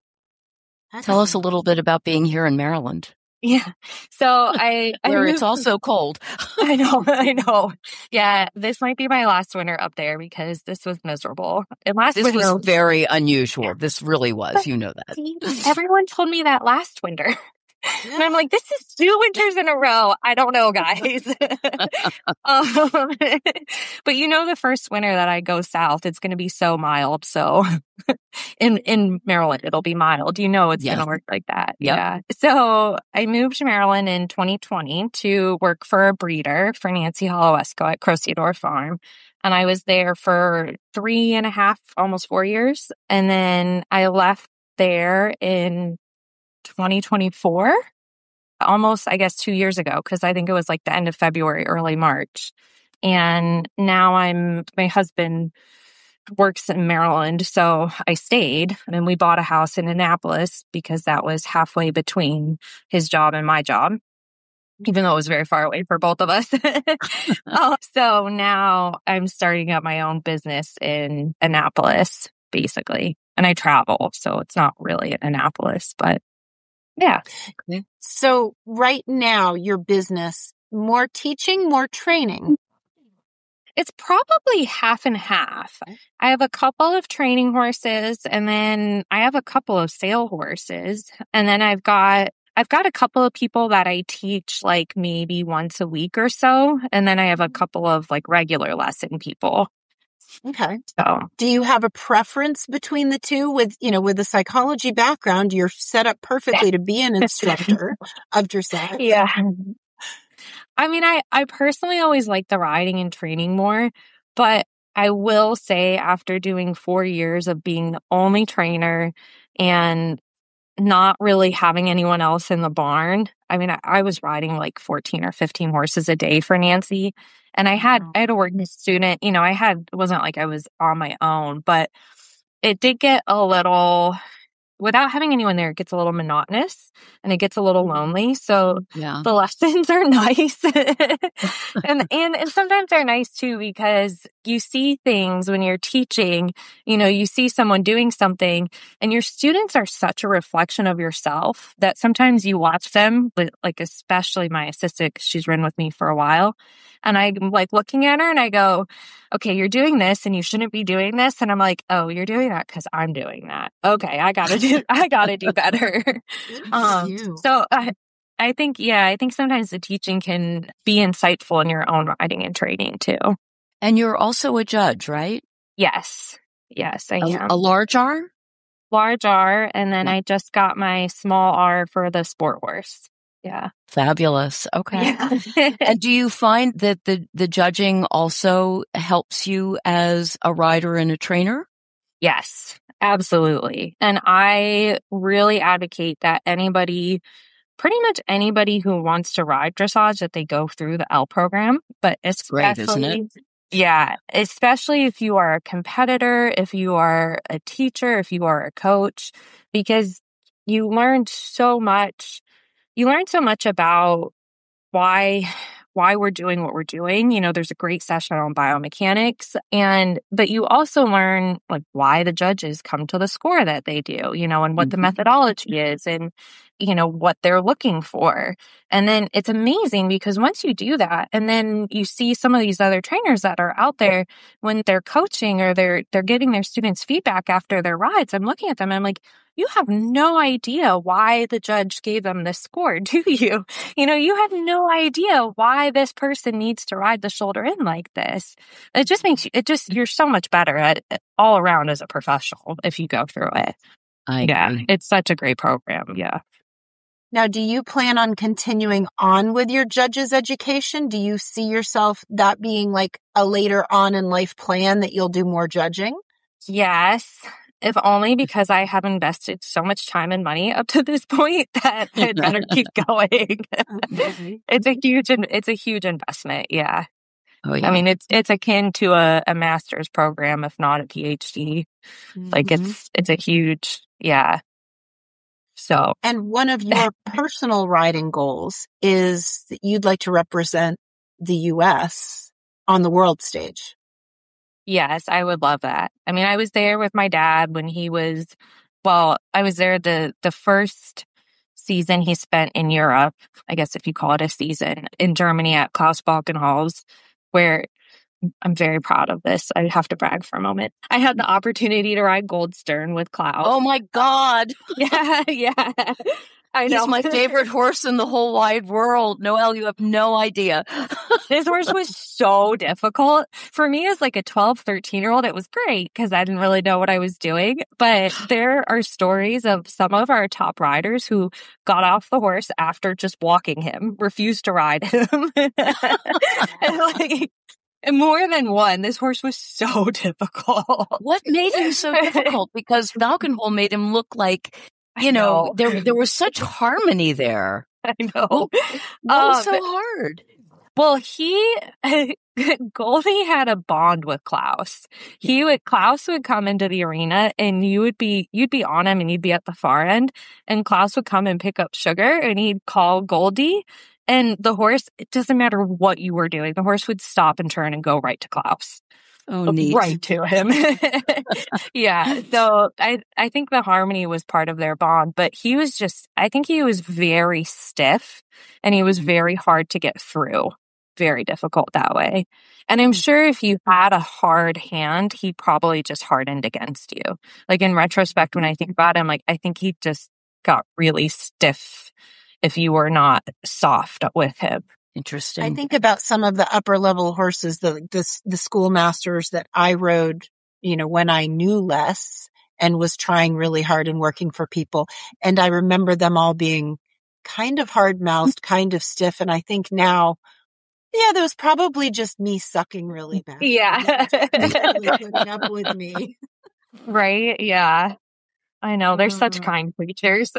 Tell us a little bit about being here in Maryland. Yeah. So I, I where moved, it's also cold. I know, I know. Yeah. This might be my last winter up there because this was miserable. And last this winter was very unusual. Yeah. This really was. But, you know that. Everyone told me that last winter. And I'm like, this is two winters in a row. I don't know, guys. um, but you know, the first winter that I go south, it's going to be so mild. So in in Maryland, it'll be mild. You know, it's yes. going to work like that. Yep. Yeah. So I moved to Maryland in twenty twenty to work for a breeder for Nancy Holowesco at Crociador Farm. And I was there for three and a half, almost four years. And then I left there in twenty twenty-four, almost, I guess, two years ago, because I think it was like the end of February, early March. And now I'm, my husband works in Maryland, so I stayed. And then we bought a house in Annapolis because that was halfway between his job and my job, even though it was very far away for both of us. uh, so now I'm starting up my own business in Annapolis, basically. And I travel, so it's not really in Annapolis, but yeah. So right now, your business, more teaching, more training? It's probably half and half. I have a couple of training horses, and then I have a couple of sale horses. And then I've got I've got a couple of people that I teach like maybe once a week or so. And then I have a couple of like regular lesson people. Okay. So, do you have a preference between the two? With, you know, with a psychology background, you're set up perfectly to be an instructor of dressage. Yeah. I mean, I, I personally always like the riding and training more, but I will say after doing four years of being the only trainer and not really having anyone else in the barn, I mean, I, I was riding like fourteen or fifteen horses a day for Nancy. And I had, I had a working student, you know, I had, it wasn't like I was on my own, but it did get a little, without having anyone there, it gets a little monotonous and it gets a little lonely. So yeah. the lessons are nice. and, and, and sometimes they're nice too, because you see things when you're teaching, you know, you see someone doing something and your students are such a reflection of yourself that sometimes you watch them, but like, especially my assistant, 'cause she's been with me for a while. And I'm like looking at her and I go, okay, you're doing this and you shouldn't be doing this. And I'm like, oh, you're doing that because I'm doing that. Okay, I gotta do, I gotta do better. um, so I, I think, yeah, I think sometimes the teaching can be insightful in your own writing and training too. And you're also a judge, right? Yes. Yes, I A, am. a large R? Large R. And then I just got my small R for the sport horse. Yeah. Fabulous. Okay. Yeah. And do you find that the, the judging also helps you as a rider and a trainer? Yes, absolutely. And I really advocate that anybody, pretty much anybody who wants to ride dressage, that they go through the L program. But especially, great, isn't it? Yeah, especially if you are a competitor, if you are a teacher, if you are a coach, because you learn so much. You learn so much about why why we're doing what we're doing. You know, there's a great session on biomechanics, and but you also learn like why the judges come to the score that they do, you know, and what the methodology is and you know what they're looking for. And then it's amazing because once you do that and then you see some of these other trainers that are out there when they're coaching or they're they're giving their students feedback after their rides, I'm looking at them and I'm like, you have no idea why the judge gave them this score, do you? You know, you have no idea why this person needs to ride the shoulder in like this. It just makes you, it just, you're so much better at it all around as a professional if you go through it. I yeah, agree. it's such a great program. Yeah. Now, do you plan on continuing on with your judges education? Do you see yourself that being like a later on in life plan that you'll do more judging? Yes. If only because I have invested so much time and money up to this point that I'd better keep going. It's a huge, it's a huge investment. Yeah. Oh, yeah. I mean, it's, it's akin to a, a master's program, if not a PhD. Mm-hmm. Like it's, it's a huge, yeah. So. And one of your personal riding goals is that you'd like to represent the U S on the world stage. Yes, I would love that. I mean, I was there with my dad when he was, well, I was there the, the first season he spent in Europe, I guess if you call it a season, in Germany at Klaus Balkenhals, where I'm very proud of this. I have to brag for a moment. I had the opportunity to ride Goldstern with Klaus. Oh my God. Yeah, yeah. I know. He's my favorite horse in the whole wide world. Noelle, you have no idea. This horse was so difficult. For me as like a twelve, thirteen year old, it was great because I didn't really know what I was doing. But there are stories of some of our top riders who got off the horse after just walking him, refused to ride him. and like, and more than one, this horse was so difficult. What made him so difficult? Because Balkenhol made him look like, you know, know, there there was such harmony there. I know. What, what um, was so hard? Well, he, Goldie had a bond with Klaus. He would, Klaus would come into the arena and you would be, you'd be on him and you'd be at the far end and Klaus would come and pick up sugar and he'd call Goldie and the horse, it doesn't matter what you were doing, the horse would stop and turn and go right to Klaus. Oh, neat. Right to him. Yeah. So I, I think the harmony was part of their bond, but he was just, I think he was very stiff and he was very hard to get through. Very difficult that way. And I'm sure if you had a hard hand, he probably just hardened against you. Like in retrospect, when I think about him, like I think he just got really stiff if you were not soft with him. Interesting. I think about some of the upper level horses, the, the, the schoolmasters that I rode, you know, when I knew less and was trying really hard and working for people. And I remember them all being kind of hard mouthed, kind of stiff. And I think now, yeah, that was probably just me sucking really bad. Yeah. Really putting up with me. Right. Yeah. I know. They're uh, such kind creatures.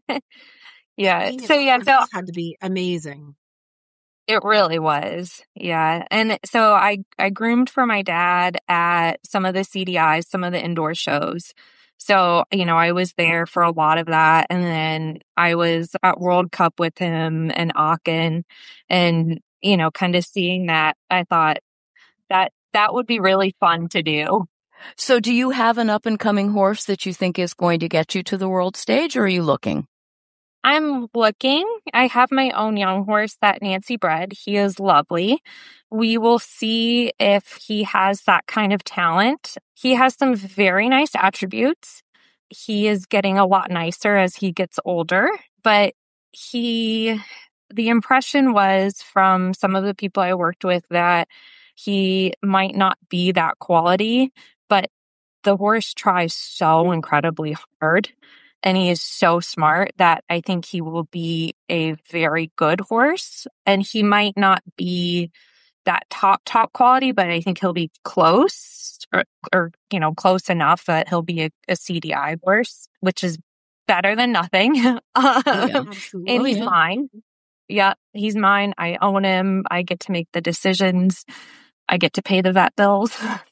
Yeah. So yeah, so had to be amazing. It really was. Yeah. And so I, I groomed for my dad at some of the C D Is, some of the indoor shows. So, you know, I was there for a lot of that. And then I was at World Cup with him and Aachen and, you know, kind of seeing that, I thought that that would be really fun to do. So do you have an up and coming horse that you think is going to get you to the world stage, or are you looking? I'm looking. I have my own young horse that Nancy bred. He is lovely. We will see if he has that kind of talent. He has some very nice attributes. He is getting a lot nicer as he gets older, but he, the impression was from some of the people I worked with that he might not be that quality, but the horse tries so incredibly hard. And he is so smart that I think he will be a very good horse. And he might not be that top, top quality, but I think he'll be close or, or you know, close enough that he'll be a, a C D I horse, which is better than nothing. Yeah, and he's yeah. mine. Yeah, he's mine. I own him. I get to make the decisions. I get to pay the vet bills.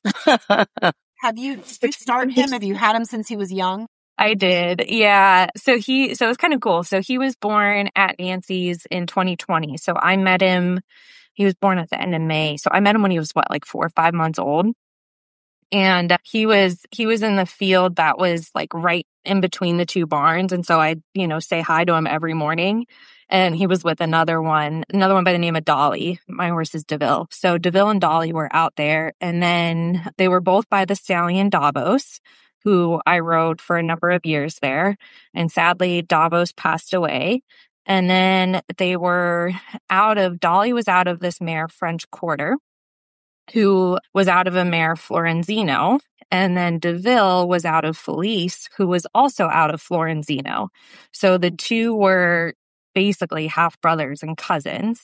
Have you, did you start him? Have you had him since he was young? I did. Yeah. So he, so it's kind of cool. So he was born at Nancy's in twenty twenty. So I met him, he was born at the end of May. So I met him when he was what, like four or five months old. And he was, he was in the field that was like right in between the two barns. And so I'd, you know, say hi to him every morning. And he was with another one, another one by the name of Dolly. My horse is DeVille. So DeVille and Dolly were out there. And then they were both by the stallion Davos, who I rode for a number of years there. And sadly, Davos passed away. And then they were out of, Dolly was out of this mare, French Quarter, who was out of a mare, Florenzino. And then DeVille was out of Felice, who was also out of Florenzino. So the two were basically half brothers and cousins.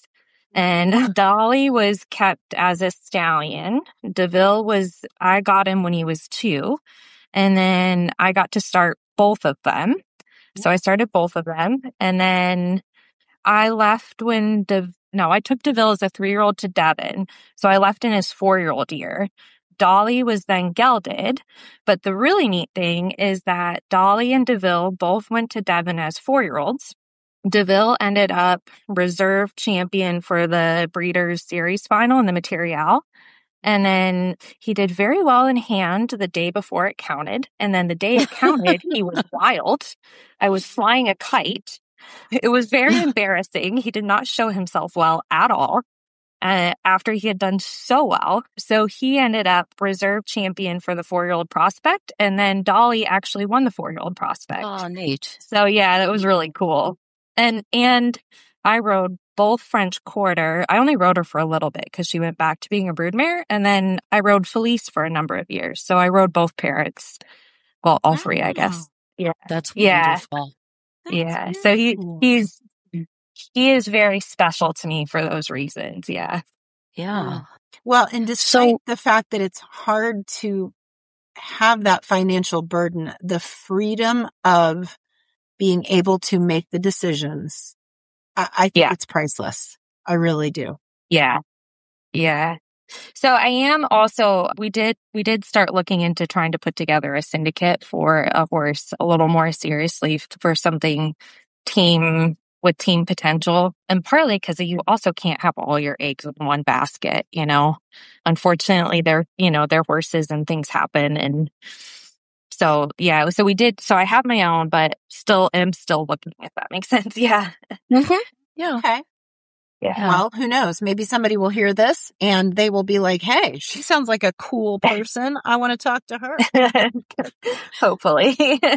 And Dolly was kept as a stallion. DeVille was, I got him when he was two. And then I got to start both of them. So I started both of them. And then I left when, De- no, I took DeVille as a three-year-old to Devon. So I left in his four-year-old year. Dolly was then gelded. But the really neat thing is that Dolly and DeVille both went to Devon as four-year-olds. DeVille ended up reserve champion for the Breeders' Series final in the Material. And then he did very well in hand the day before it counted. And then the day it counted, he was wild. I was flying a kite. It was very embarrassing. He did not show himself well at all uh, after he had done so well. So he ended up reserve champion for the four-year-old prospect. And then Dolly actually won the four-year-old prospect. Oh, neat. So yeah, that was really cool. And, and I rode both French Quarter. I only rode her for a little bit because she went back to being a broodmare. And then I rode Felice for a number of years. So I rode both parents. Well, all three, I guess. Yeah. That's yeah. wonderful. That's yeah. So he, cool. he's, he is very special to me for those reasons. Yeah. Yeah. Well, and despite So- the fact that it's hard to have that financial burden, the freedom of being able to make the decisions, I, I think Yeah. it's priceless. I really do. Yeah. Yeah. So I am also, we did, we did start looking into trying to put together a syndicate for a horse a little more seriously for something team with team potential. And partly because you also can't have all your eggs in one basket, you know, unfortunately they're, you know, they're horses and things happen. And so, yeah, so we did, so I have my own, but still am still looking, if that makes sense. Yeah. Mm-hmm. Yeah. Okay. Yeah. Well, who knows? Maybe somebody will hear this and they will be like, hey, she sounds like a cool person. I want to talk to her. Hopefully.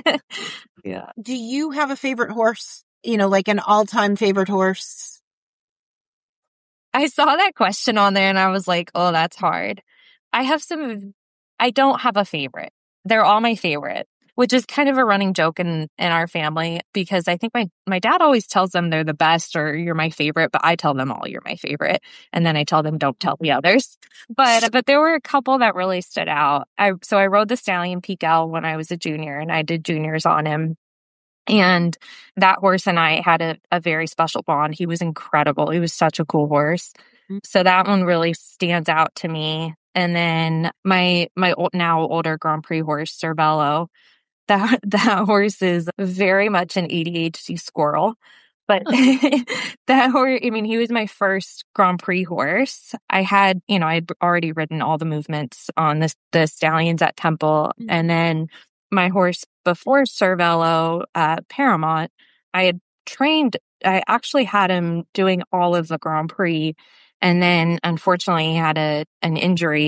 Yeah. Do you have a favorite horse? You know, like an all-time favorite horse? I saw that question on there and I was like, oh, that's hard. I have some, I don't have a favorite. They're all my favorite, which is kind of a running joke in, in our family because I think my, my dad always tells them they're the best or you're my favorite, but I tell them all you're my favorite. And then I tell them don't tell the others. But, but there were a couple that really stood out. I, so I rode the Stallion Peak L when I was a junior and I did juniors on him. And that horse and I had a, a very special bond. He was incredible. He was such a cool horse. So that one really stands out to me. And then my my old, now older Grand Prix horse, Cervello, that that horse is very much an A D H D squirrel. But that horse, I mean, he was my first Grand Prix horse. I had, you know, I'd already ridden all the movements on the, the stallions at Temple. Mm-hmm. And then my horse before Cervelo, uh, Paramount, I had trained, I actually had him doing all of the Grand Prix. And then unfortunately he had a, an injury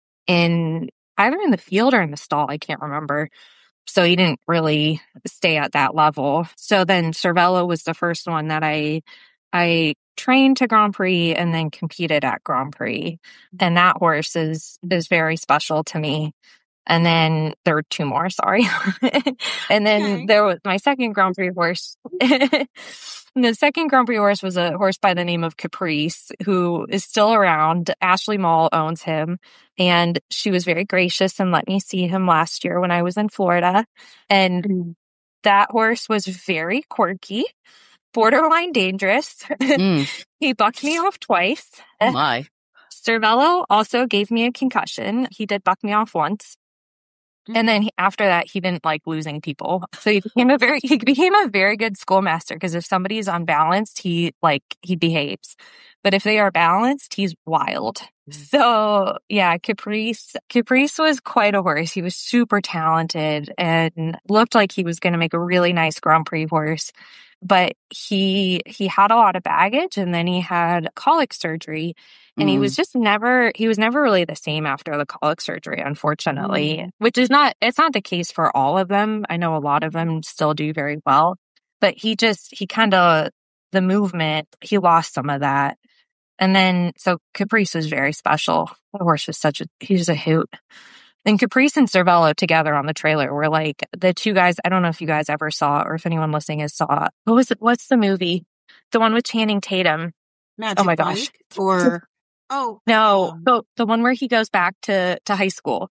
in either in the field or in the stall. I can't remember. So he didn't really stay at that level. So then Cervelo was the first one that I I trained to Grand Prix and then competed at Grand Prix. And that horse is is very special to me. And then there were two more, sorry. And then okay. there was my second Grand Prix horse. The second Grand Prix horse was a horse by the name of Caprice, who is still around. Ashley Mall owns him. And she was very gracious and let me see him last year when I was in Florida. And mm. that horse was very quirky, borderline dangerous. Mm. He bucked me off twice. Oh my. Cervelo also gave me a concussion. He did buck me off once. And then he, after that, he didn't like losing people. So he became a very, he became a very good schoolmaster because if somebody is unbalanced, he like, he behaves. But if they are balanced, he's wild. Mm-hmm. So yeah, Caprice, Caprice was quite a horse. He was super talented and looked like he was going to make a really nice Grand Prix horse. But he, he had a lot of baggage and then he had colic surgery. And mm. he was just never, he was never really the same after the colic surgery, unfortunately, mm. which is not, it's not the case for all of them. I know a lot of them still do very well, but he just, he kind of, the movement, he lost some of that. And then, so Caprice was very special. The horse was such a, he was a hoot. And Caprice and Cervelo together on the trailer were like the two guys. I don't know if you guys ever saw it or if anyone listening has saw it. What was it? What's the movie? The one with Channing Tatum. Magic oh my gosh. Mike? Or oh no, um, the the one where he goes back to, to high school.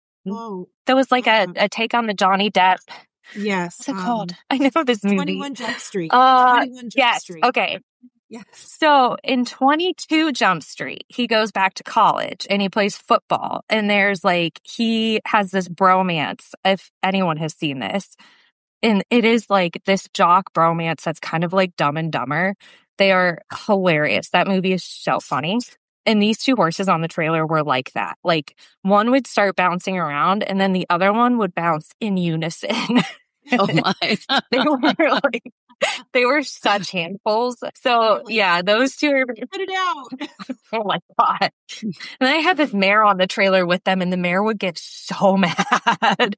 Oh, that was like um, a, a take on the Johnny Depp. Yes. What's it um, called? I know this movie. twenty-one Jump Street. Uh, twenty-one Jump yes. Street. Okay. Yes. So in twenty-two Jump Street, he goes back to college and he plays football. And there's like, he has this bromance, if anyone has seen this. And it is like this jock bromance that's kind of like Dumb and Dumber. They are hilarious. That movie is so funny. And these two horses on the trailer were like that. Like one would start bouncing around and then the other one would bounce in unison. Oh my. They were like, they were such handfuls. So yeah, those two are. Put it out. Oh my God. And then I had this mare on the trailer with them and the mare would get so mad.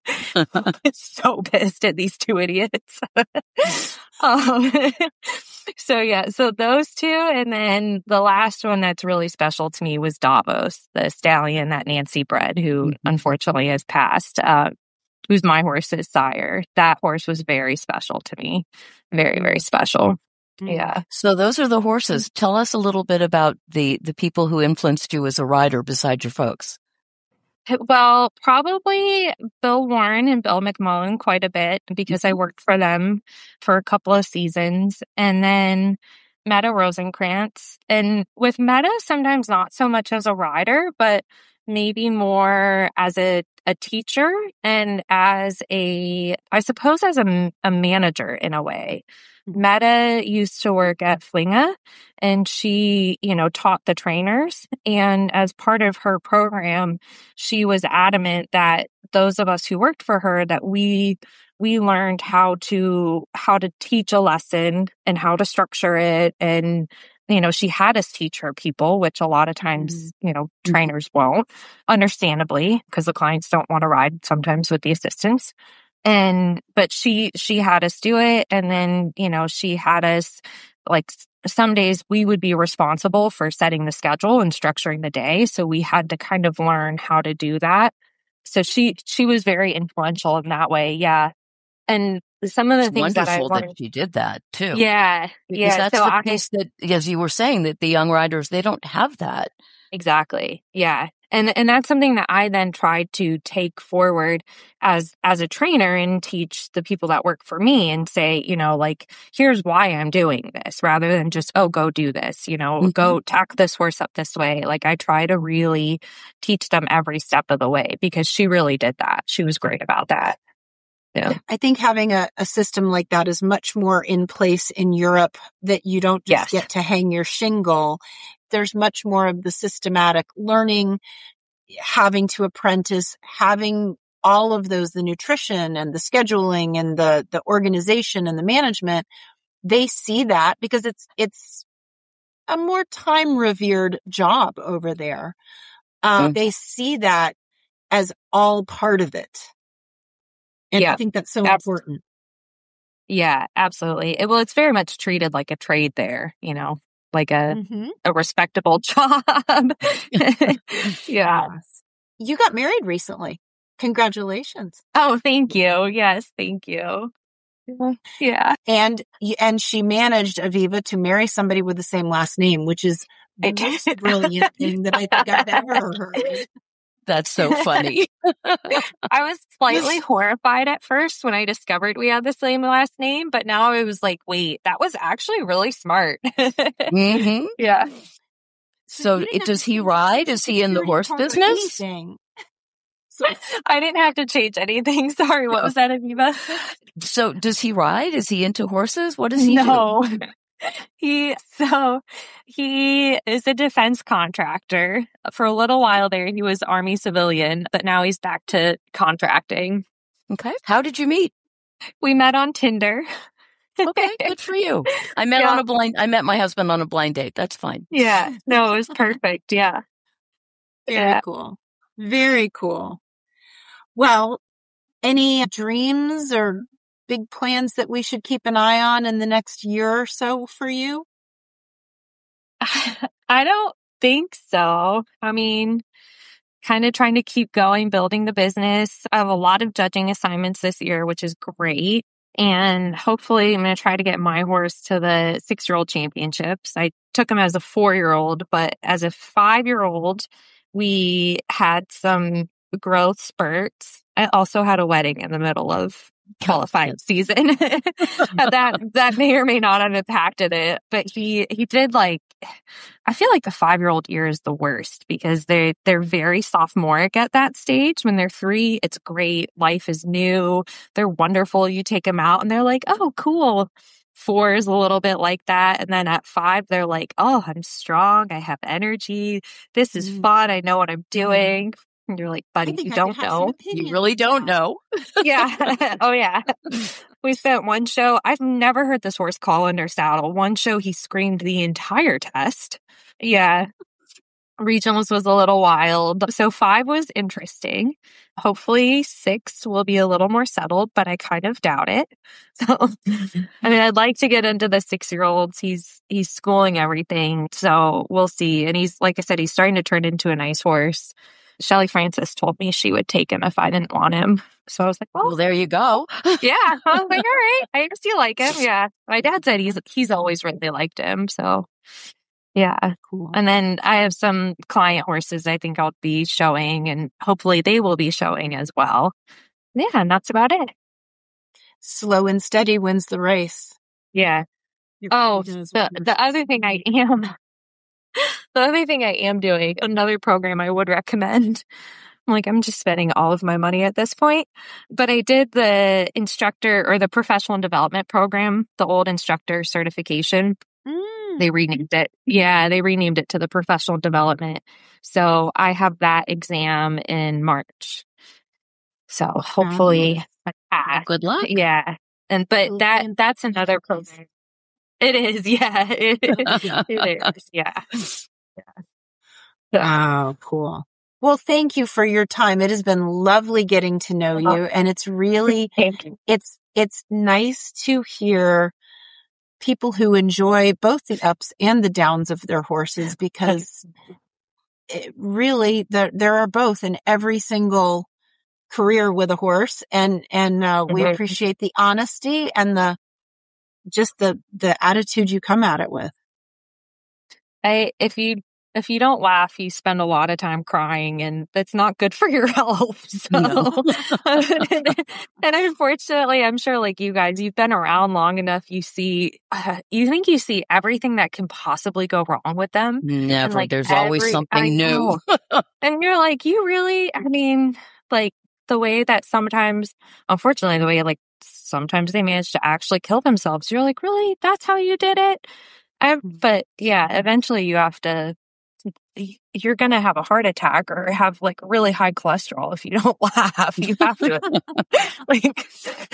So pissed at these two idiots. um, so yeah, so those two. And then the last one that's really special to me was Davos, the stallion that Nancy bred, who mm-hmm. unfortunately has passed. Uh, who's my horse's sire. That horse was very special to me. Very, very special. Yeah. So those are the horses. Tell us a little bit about the, the people who influenced you as a rider besides your folks. Well, probably Bill Warren and Bill McMullen quite a bit because I worked for them for a couple of seasons. And then Meta Rosenkrantz. And with Meta, sometimes not so much as a rider, but maybe more as a, a teacher and as a, I suppose as a, a manager in a way. Meta used to work at Flinga and she, you know, taught the trainers. And as part of her program, she was adamant that those of us who worked for her, that we, we learned how to, how to teach a lesson and how to structure it. And you know, she had us teach her people, which a lot of times, you know, trainers won't, understandably, because the clients don't want to ride sometimes with the assistants. And, but she, she had us do it. And then, you know, she had us like some days we would be responsible for setting the schedule and structuring the day. So we had to kind of learn how to do that. So she, she was very influential in that way. Yeah. And some of the it's things that I wonderful that she did that too. Yeah. Because yeah. that's so the I, piece that, as you were saying, that the young riders, they don't have that. Exactly. Yeah. And and that's something that I then tried to take forward as as a trainer and teach the people that work for me and say, you know, like, here's why I'm doing this rather than just, oh, go do this, you know, mm-hmm. go tack this horse up this way. Like I try to really teach them every step of the way because she really did that. She was great about that. Yeah. I think having a, a system like that is much more in place in Europe, that you don't just Yes. get to hang your shingle. There's much more of the systematic learning, having to apprentice, having all of those, the nutrition and the scheduling and the, the organization and the management. They see that because it's, it's a more time revered job over there. Uh, Mm. They see that as all part of it. And Yeah. I think that's so Abs- important. Yeah, absolutely. It- well, it's very much treated like a trade there, you know, like a, Mm-hmm. a respectable job. Yeah. Yes. You got married recently. Congratulations. Oh, thank you. Yes, thank you. Yeah. And y- and she managed, Aviva, to marry somebody with the same last name, which is the I did. most brilliant thing that I think I've ever heard. That's so funny. I was slightly horrified at first when I discovered we had the same last name, but now I was like, wait, that was actually really smart. hmm Yeah. So you didn't it, have does to he change ride? Is he in the Social horse Security card or business? anything. So I didn't have to change anything. Sorry, what No. was that, Aviva? So does he ride? Is he into horses? What does he No. He so he is a defense contractor. For a little while there, he was Army civilian, but now he's back to contracting. do? Okay. How did you meet? We met on Tinder. Okay, good for you. I met Yeah. on a blind. I met my husband on a blind date. That's fine. Yeah. No, it was perfect. Yeah. very Yeah. cool. Very cool. Well, any dreams or big plans that we should keep an eye on in the next year or so for you? I don't think so. I mean, kind of trying to keep going, building the business. I have a lot of judging assignments this year, which is great. And hopefully I'm going to try to get my horse to the six-year-old championships. I took him as a four-year-old, but as a five-year-old, we had some growth spurts. I also had a wedding in the middle of qualifying season. that that may or may not have impacted it, but he he did like I feel like the five-year-old year is the worst because they they're very sophomoric at that stage. When they're three, it's great, life is new, they're wonderful. You take them out and they're like, oh, cool. Four is a little bit like that, and then at five they're like, oh, I'm strong, I have energy, this is Mm. fun, I know what I'm doing. And you're like, buddy, you I don't could have know. some You opinions really on don't that. know. Yeah. Oh, yeah. We spent one show. I've never heard this horse call under saddle. One show, he screamed the entire test. Yeah. Regionals was a little wild. So five was interesting. Hopefully six will be a little more settled, but I kind of doubt it. So, I mean, I'd like to get into the six-year-olds. He's he's schooling everything. So we'll see. And he's, like I said, he's starting to turn into a nice horse. Shelly Francis told me she would take him if I didn't want him. So I was like, well, Well, there you go. yeah. I was like, all right. I guess you like him. Yeah. My dad said he's he's always really liked him. So yeah. Cool. And then I have some client horses I think I'll be showing, and hopefully they will be showing as well. Yeah, and that's about it. Slow and steady wins the race. Yeah. It Oh, really does the with the horses. other thing I am the other thing I am doing, another program I would recommend. I'm like, I'm just spending all of my money at this point. But I did the instructor or the professional development program, the old instructor certification. Mm. They renamed it. Yeah, they renamed it to the professional development. So I have that exam in March. So hopefully I pass. Good luck. Yeah. And but Oh, that and- that's another program. It is, yeah. It, it is, yeah. Oh, cool. Well, thank you for your time. It has been lovely getting to know you, and it's really Thank you. it's it's nice to hear people who enjoy both the ups and the downs of their horses, because it really there there are both in every single career with a horse, and and uh, we Mhm. appreciate the honesty and the just the the attitude you come at it with. I if you if you don't laugh, you spend a lot of time crying, and that's not good for your health. So, No. and unfortunately, I'm sure, like you guys, you've been around long enough. You see, uh, you think you see everything that can possibly go wrong with them. Never. like, There's always every- something I new. know. And you're like, you really? I mean, like, the way that sometimes, unfortunately, the way like sometimes they manage to actually kill themselves. You're like, really? That's how you did it? I, but yeah, eventually you have to, you're going to have a heart attack or have like really high cholesterol if you don't laugh. You have to, like,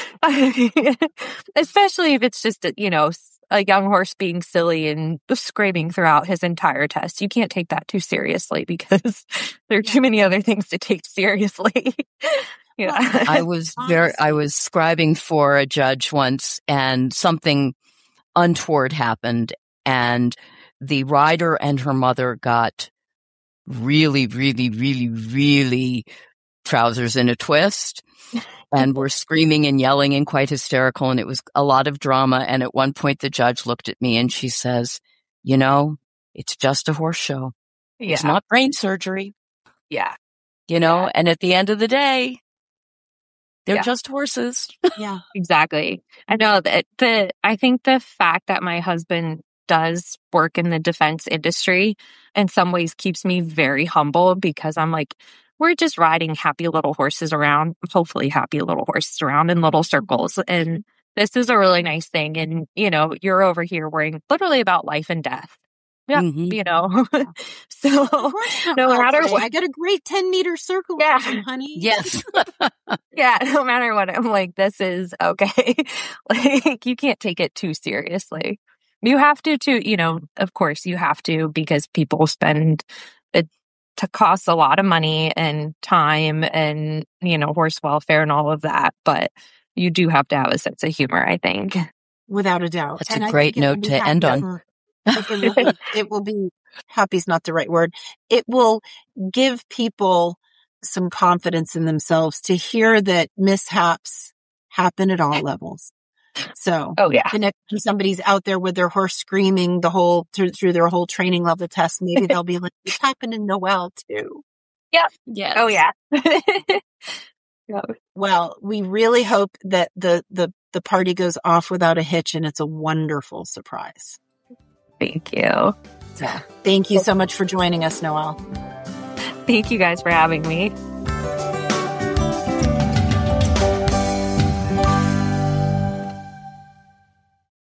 especially if it's just, you know, a young horse being silly and screaming throughout his entire test. You can't take that too seriously because there are too many other things to take seriously. Yeah. I was very, I was scribing for a judge once and something untoward happened and the rider and her mother got really, really, really, really trousers in a twist. And were screaming and yelling and quite hysterical. And it was a lot of drama. And at one point, the judge looked at me and she says, you know, it's just a horse show. Yeah. It's not brain surgery. Yeah. You know, Yeah. and at the end of the day, they're Yeah. just horses. Yeah. Exactly. I know that the, I think the fact that my husband does work in the defense industry in some ways keeps me very humble because I'm like, we're just riding happy little horses around, hopefully happy little horses around in little circles. And this is a really nice thing. And, you know, you're over here worrying literally about life and death. Yeah. Mhm. You know, so no matter what, I got a great ten meter circle, Yeah. action, honey. Yes. yeah, no matter what, I'm like, this is okay. Like, you can't take it too seriously. You have to, to, you know, of course you have to because people spend it to cost a lot of money and time and, you know, horse welfare and all of that. But you do have to have a sense of humor, I think. Without a doubt. That's And a I great think it will note be to end happy on. for- it, will be, it will be, happy's not the right word. It will give people some confidence in themselves to hear that mishaps happen at all levels. So Oh, yeah. the next time somebody's out there with their horse screaming the whole through, through their whole training level test, maybe they'll be like, "It's happened in Noelle too." Yes. Oh, yeah. Yeah. Well, we really hope that the the the party goes off without a hitch, and it's a wonderful surprise. Thank you. So, thank you so much for joining us, Noelle. Thank you guys for having me.